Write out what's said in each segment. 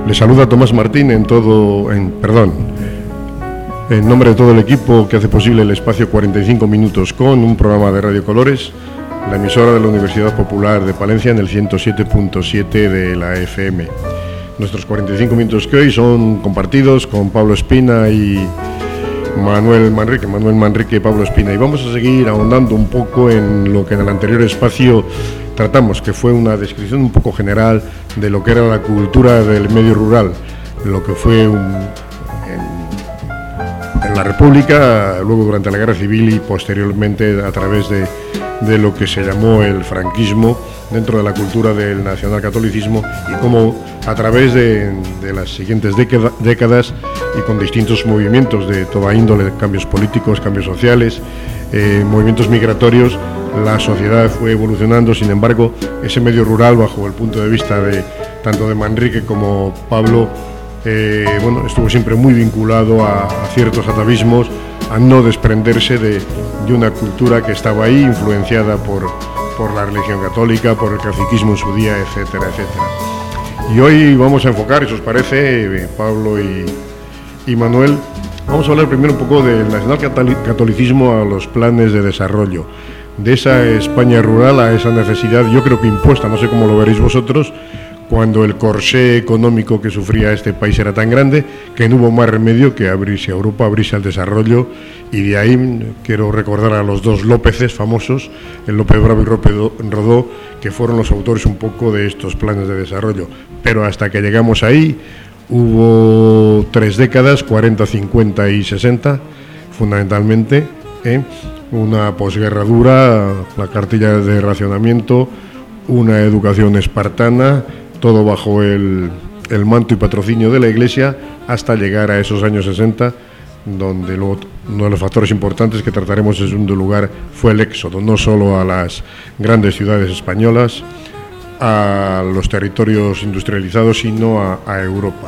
Les saluda Tomás Martín en nombre de todo el equipo que hace posible el espacio 45 minutos con un programa de Radio Colores, la emisora de la Universidad Popular de Palencia en el 107.7 de la FM. Nuestros 45 minutos que hoy son compartidos con Pablo Espina y Manuel Manrique y Pablo Espina, y vamos a seguir ahondando un poco en lo que en el anterior espacio tratamos, que fue una descripción un poco general de lo que era la cultura del medio rural, lo que fue en la República, luego durante la Guerra Civil y posteriormente a través de lo que se llamó el franquismo dentro de la cultura del nacionalcatolicismo, y cómo a través de las siguientes décadas y con distintos movimientos de toda índole, cambios políticos, cambios sociales, movimientos migratorios, la sociedad fue evolucionando. Sin embargo, ese medio rural, bajo el punto de vista de tanto de Manrique como Pablo, estuvo siempre muy vinculado a ciertos atavismos, a no desprenderse de una cultura que estaba ahí, influenciada por la religión católica, por el caciquismo en su día, etcétera, etcétera. Y hoy vamos a enfocar, si os parece, Pablo y Manuel, vamos a hablar primero un poco del nacionalcatolicismo a los planes de desarrollo, de esa España rural, a esa necesidad, yo creo que impuesta, no sé cómo lo veréis vosotros, cuando el corsé económico que sufría este país era tan grande que no hubo más remedio que abrirse a Europa, abrirse al desarrollo, y de ahí quiero recordar a los dos Lópezes famosos, el López Bravo y López Rodó, que fueron los autores un poco de estos planes de desarrollo. Pero hasta que llegamos ahí hubo 3 décadas, 40, 50 y 60, fundamentalmente, una posguerra dura, la cartilla de racionamiento, una educación espartana, todo bajo el manto y patrocinio de la Iglesia, hasta llegar a esos años 60, donde luego uno de los factores importantes que trataremos en segundo lugar fue el éxodo, no solo a las grandes ciudades españolas, a los territorios industrializados, sino a Europa.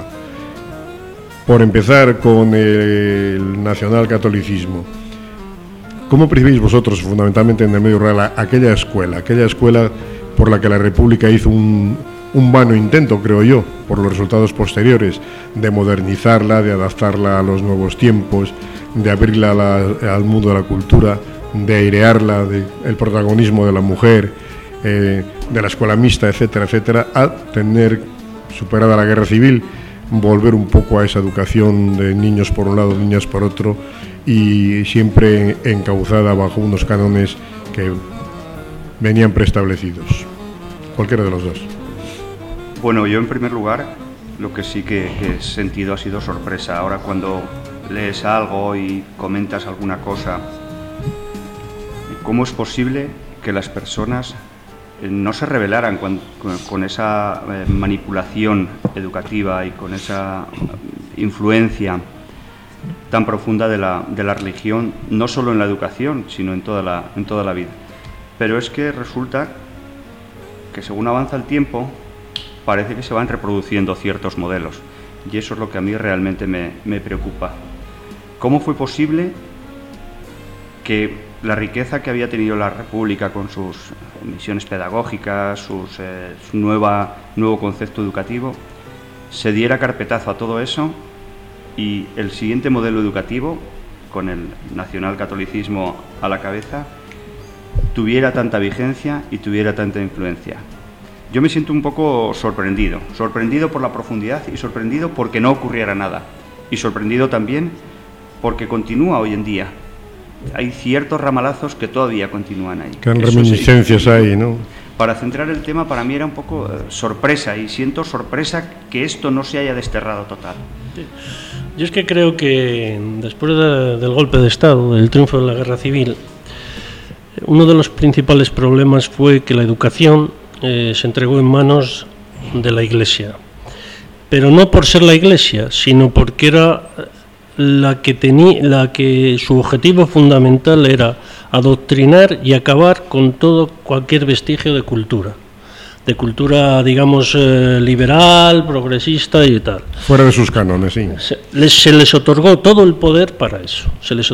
Por empezar con el nacionalcatolicismo, ¿cómo percibís vosotros, fundamentalmente en el medio rural, aquella escuela por la que la República hizo un vano intento, creo yo, por los resultados posteriores, de modernizarla, de adaptarla a los nuevos tiempos, de abrirla al mundo de la cultura, de airearla, del protagonismo de la mujer, de la escuela mixta, etcétera, etcétera, a tener, superada la guerra civil, volver un poco a esa educación de niños por un lado, niñas por otro, y siempre encauzada bajo unos cánones que venían preestablecidos? Cualquiera de los dos. Bueno, yo en primer lugar, lo que sí que he sentido ha sido sorpresa. Ahora cuando lees algo y comentas alguna cosa, ¿cómo es posible que las personas no se rebelaran con esa manipulación educativa y con esa influencia tan profunda de la religión, no solo en la educación, sino en toda la vida? Pero es que resulta que según avanza el tiempo, parece que se van reproduciendo ciertos modelos, y eso es lo que a mí realmente me preocupa. ¿Cómo fue posible que la riqueza que había tenido la República con sus misiones pedagógicas, su nuevo concepto educativo, se diera carpetazo a todo eso, y el siguiente modelo educativo, con el nacionalcatolicismo a la cabeza, tuviera tanta vigencia y tuviera tanta influencia? Yo me siento un poco sorprendido por la profundidad, y sorprendido porque no ocurriera nada, y sorprendido también porque continúa hoy en día. Hay ciertos ramalazos que todavía continúan ahí. Qué reminiscencias hay, ¿no? Para centrar el tema, para mí era un poco sorpresa, y siento sorpresa que esto no se haya desterrado total. Sí. Yo es que creo que después del golpe de Estado, del triunfo de la Guerra Civil, uno de los principales problemas fue que la educación se entregó en manos de la Iglesia, pero no por ser la Iglesia, sino porque era la que su objetivo fundamental era adoctrinar y acabar con cualquier vestigio de cultura, digamos, liberal, progresista y tal. Fuera de sus cánones, sí. Se les otorgó todo el poder para eso.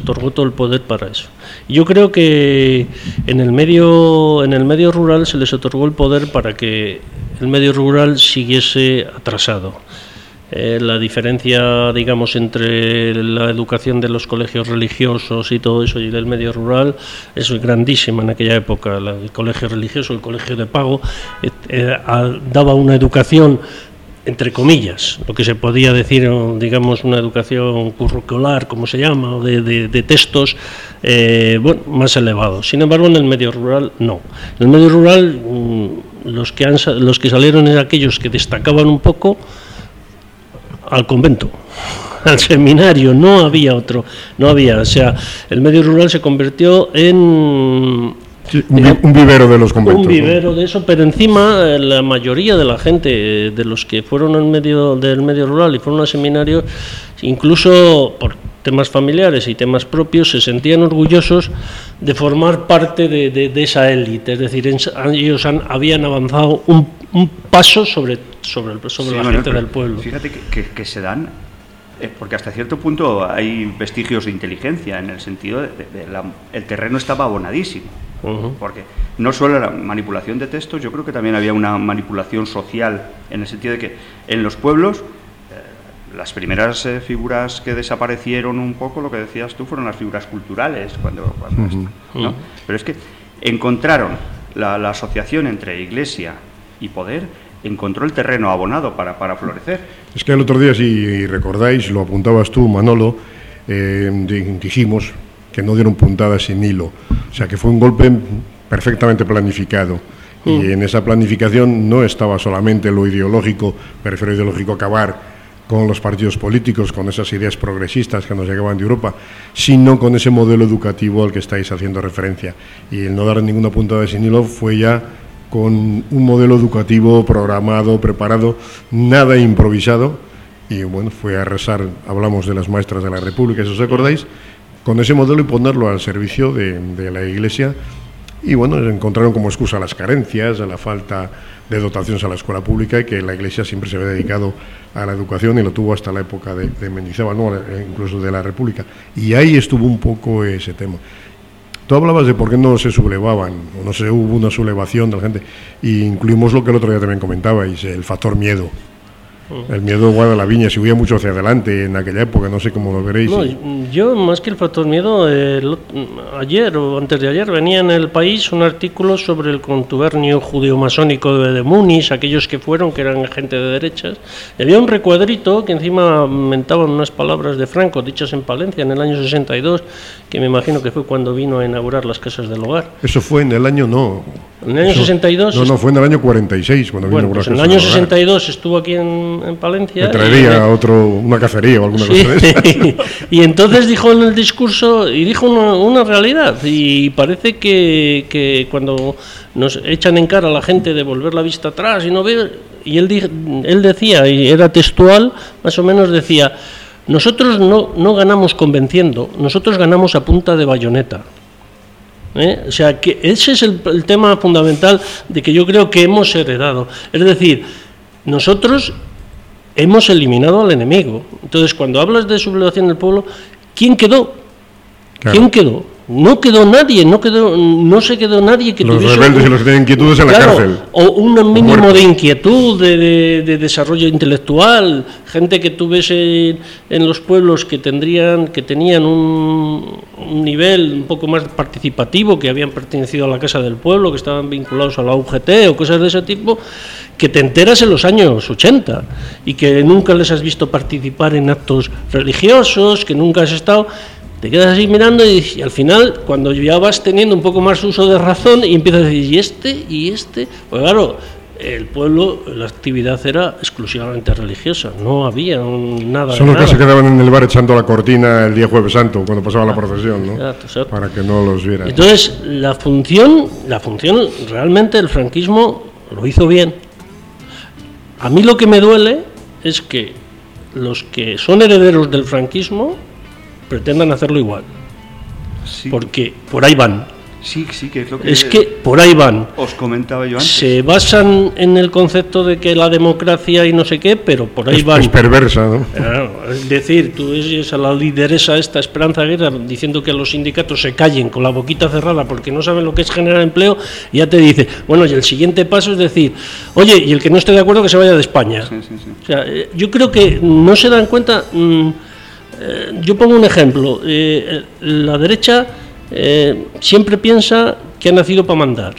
Y yo creo que en el medio rural se les otorgó el poder para que el medio rural siguiese atrasado. la diferencia, digamos, entre la educación de los colegios religiosos y todo eso y del medio rural es grandísima en aquella época. El colegio religioso, el colegio de pago, daba una educación, entre comillas, lo que se podía decir, digamos, una educación curricular, como se llama, o de textos más elevados. Sin embargo, en el medio rural no. En el medio rural los que salieron eran aquellos que destacaban un poco al convento, al seminario, no había otro, o sea, el medio rural se convirtió en un vivero de los conventos. Un vivero de eso, pero encima la mayoría de la gente, de los que fueron del medio rural y fueron al seminario, incluso por temas familiares y temas propios, se sentían orgullosos de formar parte de esa élite, es decir, ellos habían avanzado un paso sobre la gente del pueblo. Fíjate que se dan, porque hasta cierto punto hay vestigios de inteligencia, en el sentido de el terreno estaba abonadísimo. Porque no solo la manipulación de textos, yo creo que también había una manipulación social, en el sentido de que en los pueblos las primeras figuras que desaparecieron un poco, lo que decías tú, fueron las figuras culturales, ¿no? Pero es que encontraron la asociación entre iglesia y poder, encontró el terreno abonado para florecer. Es que el otro día, si recordáis, lo apuntabas tú, Manolo, dijimos que no dieron puntadas sin hilo, o sea que fue un golpe perfectamente planificado, y en esa planificación no estaba solamente lo ideológico, prefiero ideológico acabar con los partidos políticos, con esas ideas progresistas que nos llegaban de Europa, sino con ese modelo educativo al que estáis haciendo referencia, y el no dar ninguna puntada sin hilo fue ya con un modelo educativo programado, preparado, nada improvisado, y bueno, fue a rezar, hablamos de las maestras de la República, si os acordáis, con ese modelo y ponerlo al servicio de la Iglesia, y bueno, encontraron como excusa las carencias, a la falta de dotaciones a la escuela pública, y que la Iglesia siempre se había dedicado a la educación y lo tuvo hasta la época de Mendizábal, ¿no? Incluso de la República, y ahí estuvo un poco ese tema. Tú hablabas de por qué no se sublevaban, o no se hubo una sublevación de la gente, y incluimos lo que el otro día también comentabais, el factor miedo. El miedo igual a la viña, si huía mucho hacia adelante en aquella época, no sé cómo lo veréis. No, yo, más que el factor miedo, ayer o antes de ayer venía en El País un artículo sobre el contubernio judeo-masónico de Múnich, aquellos que fueron, que eran gente de derechas, y había un recuadrito que encima mentaban unas palabras de Franco, dichas en Palencia en el año 62, que me imagino que fue cuando vino a inaugurar las casas del hogar. Eso fue en el año, no. ¿En el año 62? No, fue en el año 46 cuando vino a inaugurar. Pues en el año 62 estuvo aquí en Palencia. Me traería una cacería o alguna cosa de esa. Y entonces dijo en el discurso, y dijo una realidad, y parece que cuando nos echan en cara a la gente de volver la vista atrás y no ver, y él decía, y era textual, más o menos decía, nosotros no ganamos convenciendo, nosotros ganamos a punta de bayoneta. O sea, que ese es el tema fundamental de que yo creo que hemos heredado. Es decir, nosotros hemos eliminado al enemigo. Entonces, cuando hablas de sublevación del pueblo, ¿quién quedó? Claro. ¿Quién quedó? No quedó nadie, no se quedó nadie que tuviese... Los rebeldes y los que tienen inquietudes en la cárcel. O un mínimo de inquietud, de desarrollo intelectual, gente que tuviese en los pueblos que tenían un nivel un poco más participativo, que habían pertenecido a la Casa del Pueblo, que estaban vinculados a la UGT o cosas de ese tipo, que te enteras en los años 80 y que nunca les has visto participar en actos religiosos, que nunca has estado... Te quedas así mirando y al final, cuando ya vas teniendo un poco más uso de razón y empiezas a decir, ¿y este? Pues claro, el pueblo, la actividad era exclusivamente religiosa, no había nada. Son los que se quedaban en el bar echando la cortina el día Jueves Santo, cuando pasaba la procesión, ¿no? Exacto. Para que no los vieran. Entonces, la función realmente el franquismo lo hizo bien. A mí lo que me duele es que los que son herederos del franquismo pretendan hacerlo igual, sí. Porque por ahí van. Sí, que es lo que... Es que por ahí van. Os comentaba yo antes. Se basan en el concepto de que la democracia y no sé qué, pero por ahí van. Es perversa, ¿no? Es decir, tú ves a la lideresa esta, Esperanza Aguirre, diciendo que los sindicatos se callen con la boquita cerrada porque no saben lo que es generar empleo, y ya te dice, bueno, y el siguiente paso es decir, oye, y el que no esté de acuerdo que se vaya de España. Sí. O sea, yo creo que no se dan cuenta. Yo pongo un ejemplo. La derecha siempre piensa que ha nacido para mandar,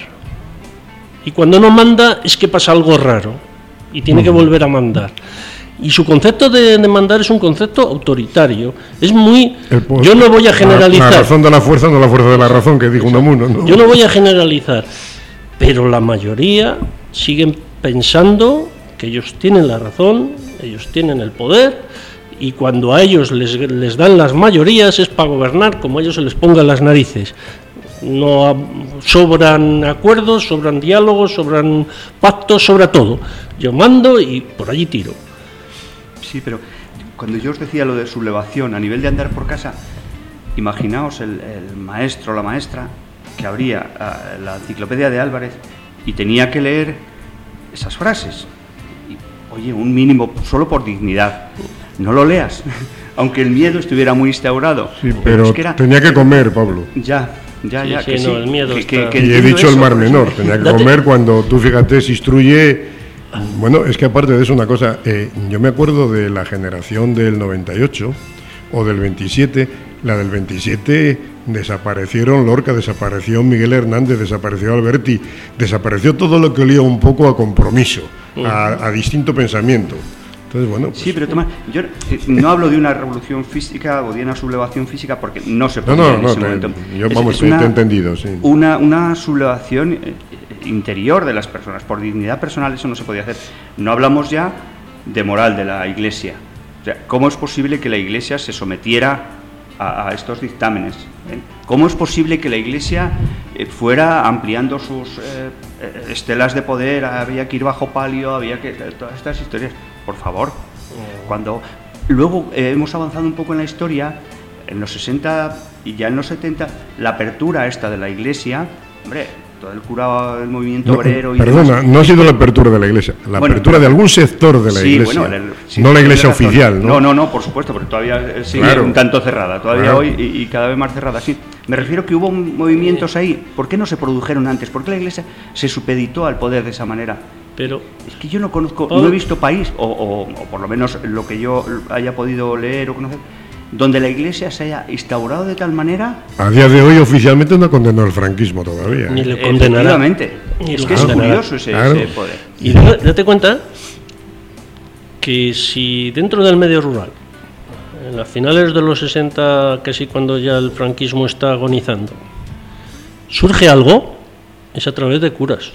y cuando no manda es que pasa algo raro y tiene que volver a mandar, y su concepto de mandar es un concepto autoritario. Es muy... Yo no voy a generalizar. La razón de la fuerza, no la fuerza de la razón, que dijo Unamuno, ¿no? Yo no voy a generalizar, pero la mayoría siguen pensando que ellos tienen la razón, ellos tienen el poder, y cuando a ellos les dan las mayorías es para gobernar como a ellos se les pongan las narices. No sobran acuerdos, sobran diálogos, sobran pactos, sobra todo. Yo mando y por allí tiro. Sí, pero cuando yo os decía lo de sublevación a nivel de andar por casa, imaginaos el maestro o la maestra que abría la enciclopedia de Álvarez y tenía que leer esas frases. Y, oye, un mínimo, solo por dignidad. No lo leas, aunque el miedo estuviera muy instaurado. Sí, pero es que tenía que comer, Pablo. Ya, que sí. No, el miedo que y he dicho eso, el Mar Menor, tenía que comer cuando tú, fíjate, se instruye. Bueno, es que aparte de eso, una cosa, yo me acuerdo de la generación del 98 o del 27, la del 27 desaparecieron Lorca, desapareció Miguel Hernández, desapareció Alberti, desapareció todo lo que olía un poco a compromiso, a distinto pensamiento. Entonces, bueno, pues... Sí, pero Tomás, yo no hablo de una revolución física o de una sublevación física porque no se podía en ese momento. Yo, vamos, te he entendido, sí. Una sublevación interior de las personas, por dignidad personal, eso no se podía hacer. No hablamos ya de moral de la Iglesia. O sea, ¿cómo es posible que la Iglesia se sometiera a estos dictámenes? ¿Cómo es posible que la Iglesia fuera ampliando sus estelas de poder? Había que ir bajo palio, había que... Todas estas historias. Por favor, cuando luego hemos avanzado un poco en la historia, en los 60 y ya en los 70, la apertura esta de la Iglesia, hombre, todo el curado del movimiento obrero... Perdona, no ha sido la apertura de la Iglesia, la apertura de algún sector de la Iglesia, no la Iglesia oficial, ¿no? No, por supuesto, pero todavía sigue un tanto cerrada, todavía hoy y cada vez más cerrada, sí. Me refiero que hubo movimientos ahí, ¿por qué no se produjeron antes? ¿Por qué la Iglesia se supeditó al poder de esa manera? Pero es que yo no conozco, no he visto país, o por lo menos lo que yo haya podido leer o conocer, donde la Iglesia se haya instaurado de tal manera... A día de hoy oficialmente no condenó el franquismo todavía. Ni le condenará. Efectivamente. Es que es curioso ese poder. Y date cuenta que si dentro del medio rural, en las finales de los 60, casi cuando ya el franquismo está agonizando, surge algo, es a través de curas.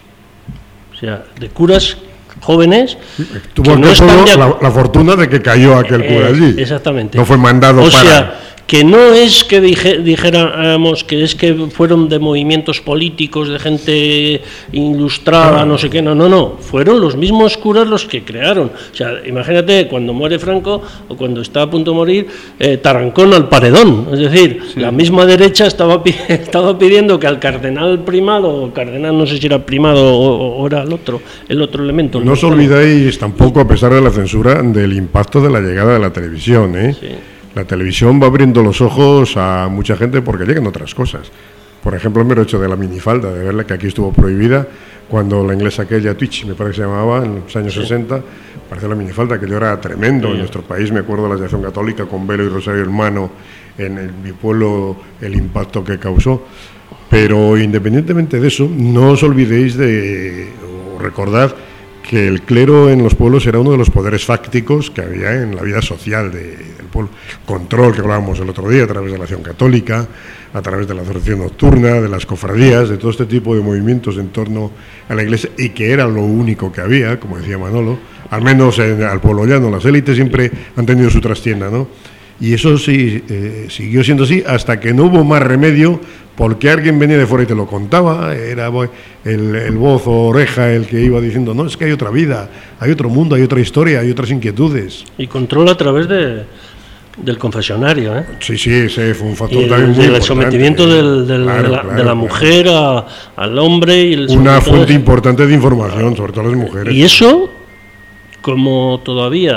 O sea, de curas jóvenes. Tuvo la fortuna de que cayó aquel cura allí. Exactamente. No fue mandado para... O sea, que no es que dijéramos que es que fueron de movimientos políticos, de gente ilustrada, no sé qué, no, fueron los mismos curas los que crearon. O sea, imagínate cuando muere Franco o cuando está a punto de morir, Tarancón al paredón, es decir, la misma derecha estaba pidiendo que al cardenal primado, o cardenal no sé si era primado o era el otro elemento. No os olvidéis tampoco, a pesar de la censura, del impacto de la llegada de la televisión, Sí. La televisión va abriendo los ojos a mucha gente porque llegan otras cosas. Por ejemplo, el mero hecho de la minifalda, de verla que aquí estuvo prohibida, cuando la inglesa aquella, Twitch, me parece que se llamaba, en los años 60, parecía la minifalda, que yo era tremendo. En nuestro país, me acuerdo de la Acción Católica con velo y rosario en mano, en mi pueblo, el impacto que causó. Pero independientemente de eso, no os olvidéis o recordad que el clero en los pueblos era uno de los poderes fácticos que había en la vida social del pueblo. Control, que hablábamos el otro día, a través de la Acción Católica, a través de la adoración nocturna, de las cofradías, de todo este tipo de movimientos en torno a la Iglesia, y que era lo único que había, como decía Manolo, al menos al pueblo llano. Las élites siempre han tenido su trastienda, ¿no? Y eso sí, siguió siendo así hasta que no hubo más remedio, porque alguien venía de fuera y te lo contaba, era el voz o oreja el que iba diciendo, no, es que hay otra vida, hay otro mundo, hay otra historia, hay otras inquietudes. Y control a través de del confesionario, ¿eh? Sí, ese fue un factor también muy importante. El sometimiento de la mujer al hombre. Y una fuente importante de información, sobre todo las mujeres. Y eso, como todavía,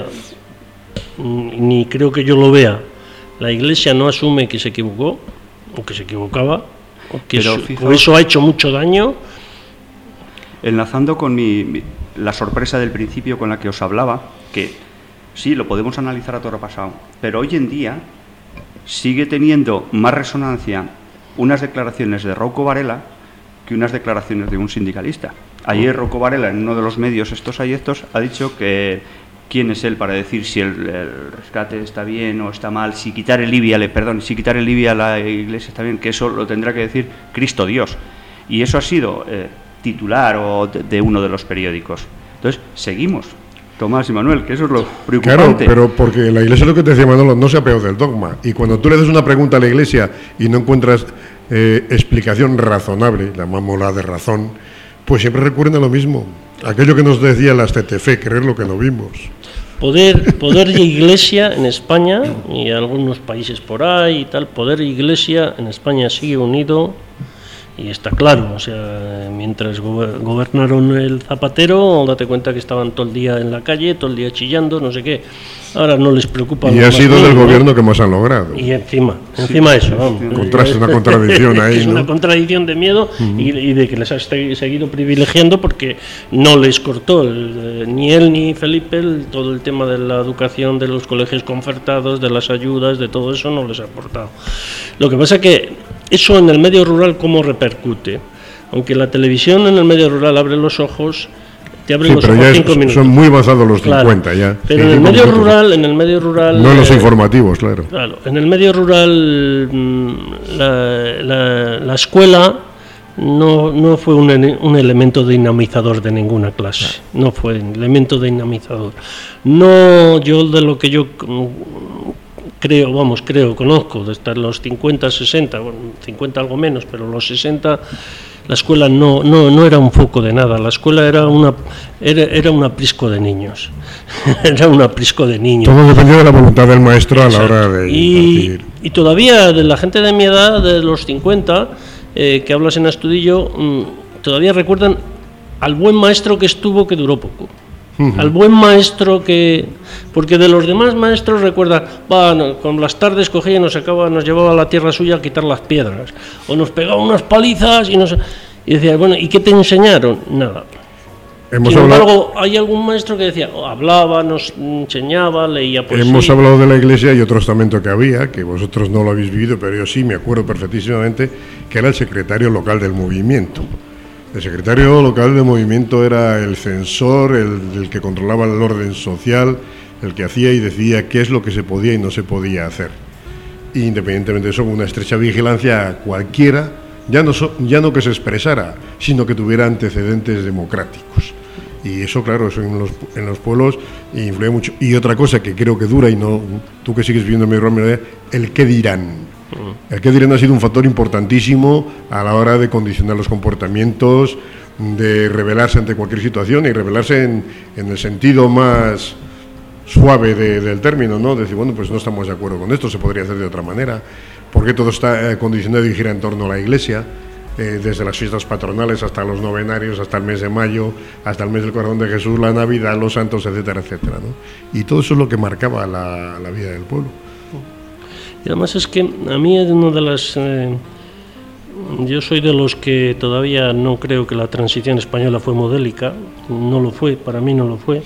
ni creo que yo lo vea, la Iglesia no asume que se equivocó, o que se equivocaba, o que eso ha hecho mucho daño. Enlazando con la sorpresa del principio con la que os hablaba, que sí, lo podemos analizar a toro pasado, pero hoy en día sigue teniendo más resonancia unas declaraciones de Rouco Varela que unas declaraciones de un sindicalista. Ayer Rouco Varela, en uno de los medios estos ha dicho que quién es él para decir si el rescate está bien o está mal, si quitar el IBI a la Iglesia está bien, que eso lo tendrá que decir Cristo Dios. Y eso ha sido titular de uno de los periódicos. Entonces, seguimos. Tomás y Manuel, que eso es lo preocupante. Claro, pero porque la Iglesia, lo que te decía Manolo, no se ha apeado del dogma. Y cuando tú le das una pregunta a la Iglesia y no encuentras explicación razonable, llamámosla de razón, pues siempre recurren a lo mismo. Aquello que nos decía las TTF, creer lo que no vimos. Poder de Iglesia en España y algunos países por ahí y tal, poder de Iglesia en España sigue unido. Y está claro, o sea, mientras gobernaron el Zapatero, date cuenta que estaban todo el día en la calle, todo el día chillando, no sé qué. Ahora no les preocupa. Y ha sido del gobierno que más han logrado. Y encima eso, vamos. Es una contradicción ahí, es una contradicción de miedo y de que les ha seguido privilegiando porque no les cortó ni él ni Felipe todo el tema de la educación, de los colegios concertados, de las ayudas, de todo eso no les ha aportado. Lo que pasa es que eso en el medio rural, ¿cómo repercute? Aunque la televisión en el medio rural abre los ojos, te abre los ojos 5 minutos. Son muy avanzados los 50 ya. Pero en el medio rural... No en los informativos, claro. Claro, en el medio rural la escuela no fue un elemento dinamizador de ninguna clase. No fue un elemento dinamizador. No, yo de lo que yo... conozco, desde los 50, 60, bueno, 50 algo menos, pero los 60, la escuela no era un foco de nada, la escuela era un aprisco de niños, era un aprisco de niños. Todo dependía de la voluntad del maestro. Exacto. A la hora de impartir. Y todavía de la gente de mi edad, de los 50, que hablas en Astudillo, todavía recuerdan al buen maestro que estuvo, que duró poco. Al buen maestro porque de los demás maestros recuerda, con las tardes cogía y nos llevaba a la tierra suya a quitar las piedras, o nos pegaba unas palizas y decía, bueno, ¿y qué te enseñaron? Nada. Sin embargo, hay algún maestro que decía, hablaba, nos enseñaba, leía poesía. Hemos hablado de la Iglesia y otro estamento que había, que vosotros no lo habéis vivido, pero yo sí me acuerdo perfectísimamente, que era el secretario local del movimiento. El secretario local del movimiento era el censor, el que controlaba el orden social, el que hacía y decía qué es lo que se podía y no se podía hacer. Y independientemente de eso, con una estrecha vigilancia a cualquiera, ya no que se expresara, sino que tuviera antecedentes democráticos. Y eso, claro, eso en los pueblos influye mucho. Y otra cosa que creo que dura, y no tú que sigues viviendo en mi realidad, el qué dirán. El qué dirán ha sido un factor importantísimo a la hora de condicionar los comportamientos, de rebelarse ante cualquier situación y rebelarse en el sentido más suave del término, ¿no? Decir, bueno, pues no estamos de acuerdo con esto, se podría hacer de otra manera, porque todo está condicionado y gira en torno a la Iglesia, desde las fiestas patronales hasta los novenarios, hasta el mes de mayo, hasta el mes del Corazón de Jesús, la Navidad, los santos, etcétera, etcétera, ¿no? Y todo eso es lo que marcaba la vida del pueblo. Y además es que a mí es una de las... yo soy de los que todavía no creo que la transición española fue modélica, no lo fue, para mí no lo fue.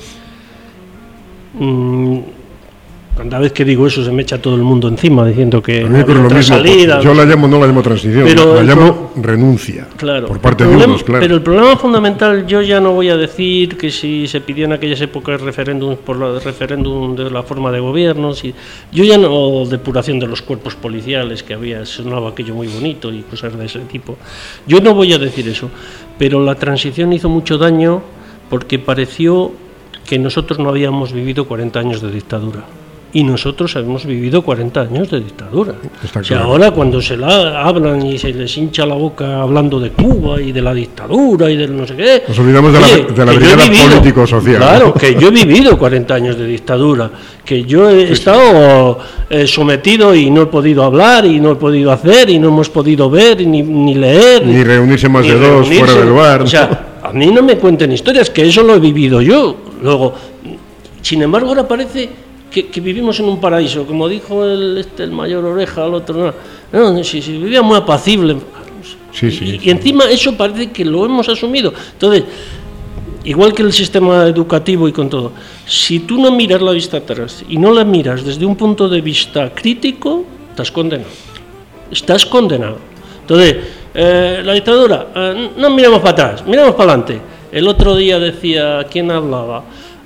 Cada vez que digo eso se me echa todo el mundo encima diciendo que no había otra salida. Yo no la llamo transición, la llamo renuncia, claro, por parte de unos, claro. Pero el problema fundamental, yo ya no voy a decir que si se pidió en aquellas épocas referéndum por el referéndum de la forma de gobierno, yo ya no, o depuración de los cuerpos policiales que había, sonaba aquello muy bonito y cosas de ese tipo. Yo no voy a decir eso, pero la transición hizo mucho daño porque pareció que nosotros no habíamos vivido 40 años de dictadura. y nosotros hemos vivido 40 años de dictadura. Está o sea, claro. ahora cuando se la hablan y se les hincha la boca hablando de Cuba y de la dictadura y del no sé qué... Nos olvidamos de la brigada político-social. Claro, ¿no? que yo he vivido 40 años de dictadura, que yo he estado sometido y no he podido hablar y no he podido hacer y no hemos podido ver ni leer. Ni reunirse más de dos fuera del bar. O sea, a mí no me cuenten historias, que eso lo he vivido yo. Luego, sin embargo, ahora parece que vivimos en un paraíso, como dijo el mayor Oreja al otro. No, si vivía muy apacible. Sí. Y encima eso parece que lo hemos asumido. Entonces, igual que el sistema educativo y con todo, si tú no miras la vista atrás y no la miras desde un punto de vista crítico, estás condenado. Estás condenado. Entonces, la dictadura, no miramos para atrás, miramos para adelante. El otro día decía, ¿quién hablaba?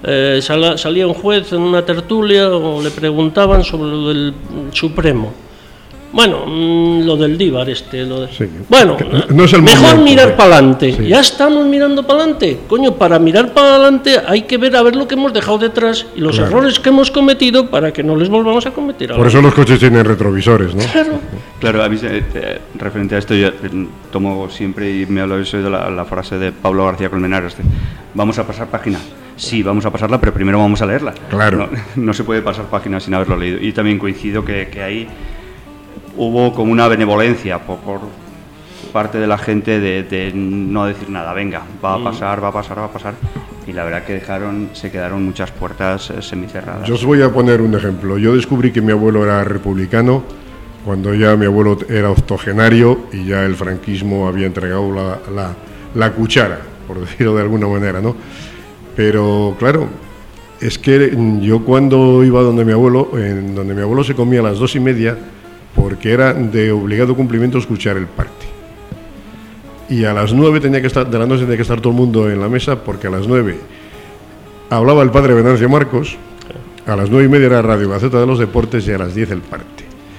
Salía un juez en una tertulia o le preguntaban sobre lo del Supremo. Bueno, lo del Díbar Sí. Bueno, no es el mejor momento, mirar para adelante. Sí. Ya estamos mirando para adelante. Coño, para mirar para adelante hay que ver a ver lo que hemos dejado detrás y los errores que hemos cometido para que no les volvamos a cometer ahora. Por eso los coches tienen retrovisores, ¿no? Claro. A mí, referente a esto, yo tomo siempre y me habéis oído la frase de Pablo García Colmenares: vamos a pasar página. Sí, vamos a pasarla, pero primero vamos a leerla. Claro. No se puede pasar página sin haberlo leído. Y también coincido que ahí hubo como una benevolencia por parte de la gente de no decir nada. Venga, va a pasar. Y la verdad que se quedaron muchas puertas semicerradas. Yo os voy a poner un ejemplo. Yo descubrí que mi abuelo era republicano cuando ya mi abuelo era octogenario y ya el franquismo había entregado la cuchara, por decirlo de alguna manera, ¿no? Pero claro, es que yo cuando iba donde mi abuelo se comía a las 2:30 porque era de obligado cumplimiento escuchar el parte. Y a las 9 de la noche tenía que estar todo el mundo en la mesa porque a las 9 hablaba el padre Venancio Marcos, a las 9:30 era Radio Gaceta de los Deportes y a las 10 el parte.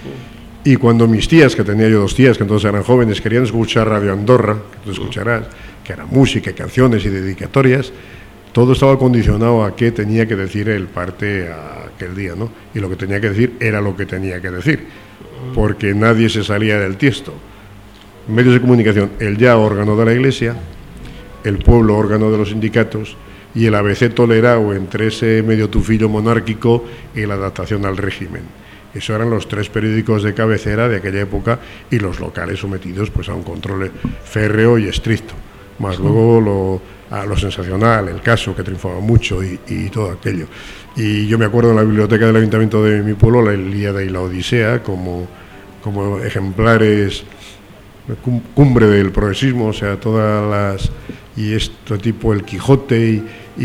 Y cuando mis tías, que tenía yo 2 tías que entonces eran jóvenes, querían escuchar Radio Andorra, que tú escucharás, que era música, canciones y dedicatorias, todo estaba condicionado a qué tenía que decir el parte aquel día, ¿no? Y lo que tenía que decir era lo que tenía que decir, porque nadie se salía del tiesto. Medios de comunicación, el ya órgano de la Iglesia, el pueblo órgano de los sindicatos y el ABC tolerado entre ese medio tufillo monárquico y la adaptación al régimen. Esos eran los 3 periódicos de cabecera de aquella época y los locales sometidos pues a un control férreo y estricto. Más luego lo sensacional, el caso que triunfaba mucho y todo aquello. Y yo me acuerdo en la biblioteca del ayuntamiento de mi pueblo, la Ilíada y la Odisea, como ejemplares, cumbre del progresismo, o sea, y este tipo, el Quijote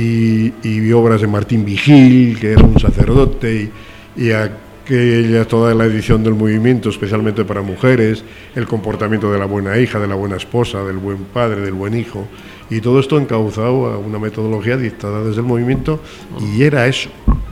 y obras de Martín Vigil, que era un sacerdote, y aquella, toda la edición del movimiento, especialmente para mujeres, el comportamiento de la buena hija, de la buena esposa, del buen padre, del buen hijo, y todo esto encauzado a una metodología dictada desde el movimiento, y era eso.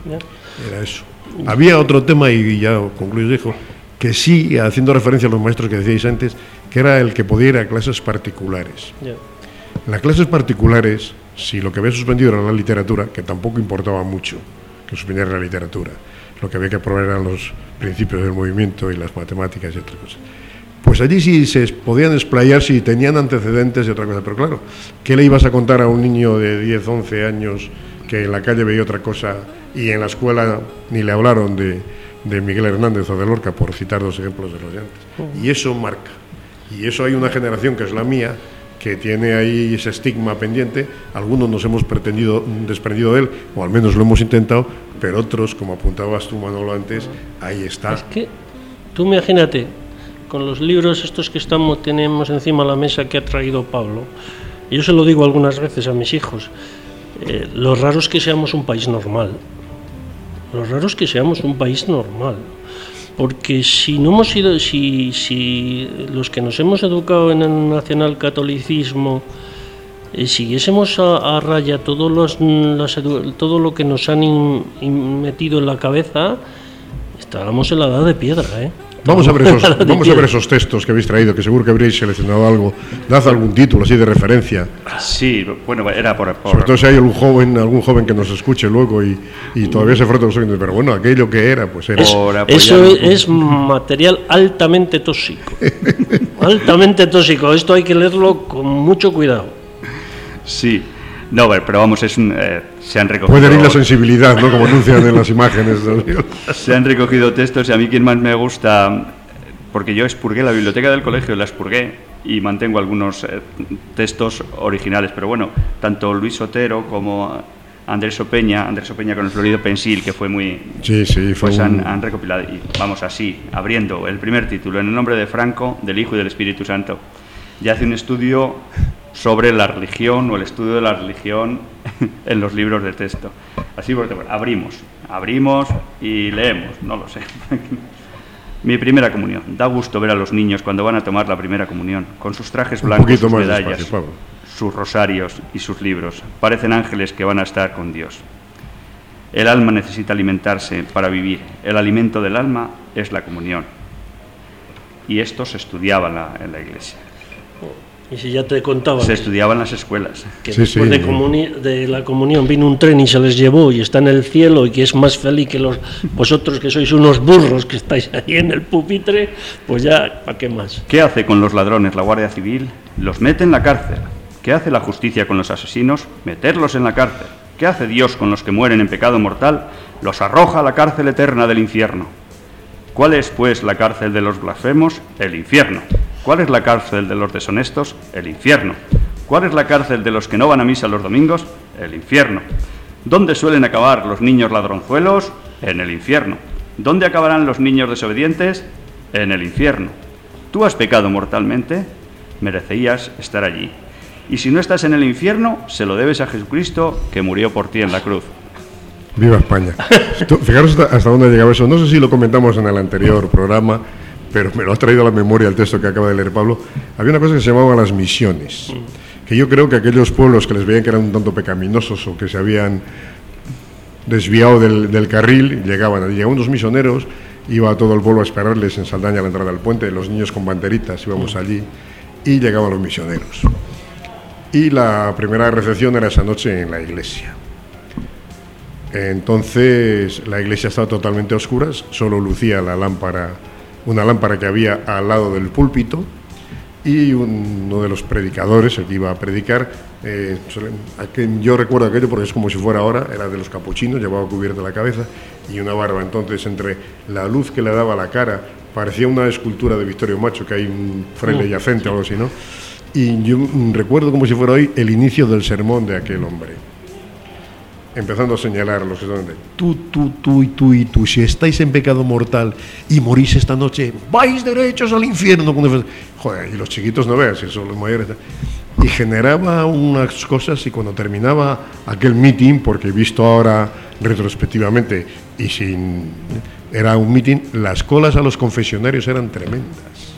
Había otro tema, y ya concluyo, dijo, que sí, haciendo referencia a los maestros que decíais antes, que era el que podía ir a clases particulares. En las clases particulares, si lo que había suspendido era la literatura, que tampoco importaba mucho que suspendiera la literatura, lo que había que aprobar eran los principios del movimiento y las matemáticas y otras cosas. Pues allí sí se podían explayar si tenían antecedentes y otra cosa, pero claro, ¿qué le ibas a contar a un niño de 10, 11 años que en la calle veía otra cosa y en la escuela ni le hablaron de Miguel Hernández o de Lorca, por citar 2 ejemplos de los de antes? Y eso marca. Y eso hay una generación que es la mía, que tiene ahí ese estigma pendiente. Algunos nos hemos desprendido de él, o al menos lo hemos intentado, pero otros, como apuntabas tú, Manolo, antes, ahí está. Es que tú imagínate, con los libros estos que tenemos encima de la mesa que ha traído Pablo, y yo se lo digo algunas veces a mis hijos, lo raro es que seamos un país normal. Lo raro es que seamos un país normal. Porque si no hemos sido, si los que nos hemos educado en el nacionalcatolicismo siguiésemos a raya todo lo que nos han metido en la cabeza, estábamos en la edad de piedra, Vamos a ver esos textos que habéis traído, que seguro que habréis seleccionado algo. Dad algún título así de referencia. Sí, bueno, era por... Sobre todo si hay algún joven que nos escuche luego y todavía se frota los ojos, pero bueno, aquello que era, pues era... Eso es material altamente tóxico. Altamente tóxico. Esto hay que leerlo con mucho cuidado. Sí. No, pero vamos, se han recogido... Puede herir la sensibilidad, ¿no? Como anuncian en las imágenes. Se han recogido textos y a mí quien más me gusta, porque yo expurgué la biblioteca del colegio, la expurgué y mantengo algunos textos originales, pero bueno, tanto Luis Otero como Andrés Opeña con el Florido Pensil, que fue muy... Sí, fue pues han recopilado, y vamos así, abriendo el primer título, en el nombre de Franco, del Hijo y del Espíritu Santo, y hace un estudio sobre la religión o el estudio de la religión en los libros de texto. Así, abrimos y leemos, no lo sé. Mi primera comunión. Da gusto ver a los niños cuando van a tomar la primera comunión, con sus trajes blancos, sus medallas, sus rosarios y sus libros. Parecen ángeles que van a estar con Dios. El alma necesita alimentarse para vivir. El alimento del alma es la comunión. Y esto se estudiaba en la iglesia. Y si ya te contaba... Se estudiaba en las escuelas. Que después de la comunión vino un tren y se les llevó y está en el cielo y que es más feliz que vosotros que sois unos burros que estáis ahí en el pupitre, pues ya, ¿para qué más? ¿Qué hace con los ladrones la Guardia Civil? Los mete en la cárcel. ¿Qué hace la justicia con los asesinos? Meterlos en la cárcel. ¿Qué hace Dios con los que mueren en pecado mortal? Los arroja a la cárcel eterna del infierno. ¿Cuál es, pues, la cárcel de los blasfemos? El infierno. ¿Cuál es la cárcel de los deshonestos? El infierno. ¿Cuál es la cárcel de los que no van a misa los domingos? El infierno. ¿Dónde suelen acabar los niños ladronzuelos? En el infierno. ¿Dónde acabarán los niños desobedientes? En el infierno. ¿Tú has pecado mortalmente? Merecías estar allí. Y si no estás en el infierno, se lo debes a Jesucristo, que murió por ti en la cruz. Viva España. Fijaros hasta dónde ha llegado eso. No sé si lo comentamos en el anterior programa, pero me lo ha traído a la memoria el texto que acaba de leer Pablo. Había una cosa que se llamaba las misiones, que yo creo que aquellos pueblos que les veían que eran un tanto pecaminosos o que se habían desviado del carril, llegaban unos misioneros, iba todo el pueblo a esperarles en Saldaña a la entrada del puente, los niños con banderitas íbamos allí y llegaban los misioneros. Y la primera recepción era esa noche en la iglesia. Entonces la iglesia estaba totalmente a oscuras, solo lucía una lámpara que había al lado del púlpito, y uno de los predicadores, el que iba a predicar, yo recuerdo aquello porque es como si fuera ahora, era de los capuchinos, llevaba cubierta la cabeza y una barba. Entonces, entre la luz que le daba a la cara, parecía una escultura de Victorio Macho, que hay un fraile yacente o algo así, ¿no? Y yo recuerdo como si fuera hoy el inicio del sermón de aquel hombre, empezando a señalar a los que están de tú y tú, si estáis en pecado mortal y morís esta noche, vais derechos al infierno. Joder, y los chiquitos no veas, si son los mayores. Y generaba unas cosas, y cuando terminaba aquel meeting, porque visto ahora retrospectivamente, era un meeting, las colas a los confesionarios eran tremendas.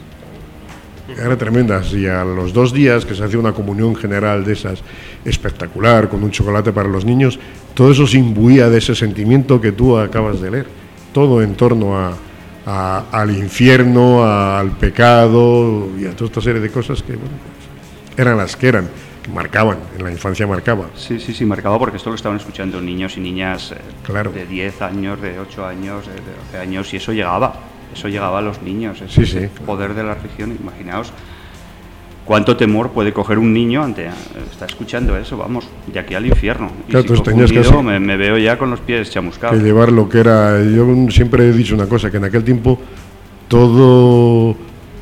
Y a los 2 días que se hacía una comunión general de esas espectacular, con un chocolate para los niños, todo eso se imbuía de ese sentimiento que tú acabas de leer, todo en torno al infierno, al pecado y a toda esta serie de cosas que, bueno, pues, eran las que eran, marcaban, en la infancia marcaba. Sí, marcaba, porque esto lo estaban escuchando niños y niñas claro, de 10 años, de 8 años, de 12 años, y eso llegaba a los niños, ese poder de la religión. Imaginaos cuánto temor puede coger un niño está escuchando eso, vamos, de aquí al infierno. Y claro, si tenías que me veo ya con los pies chamuscados. Que llevar lo que era, yo siempre he dicho una cosa, que en aquel tiempo todo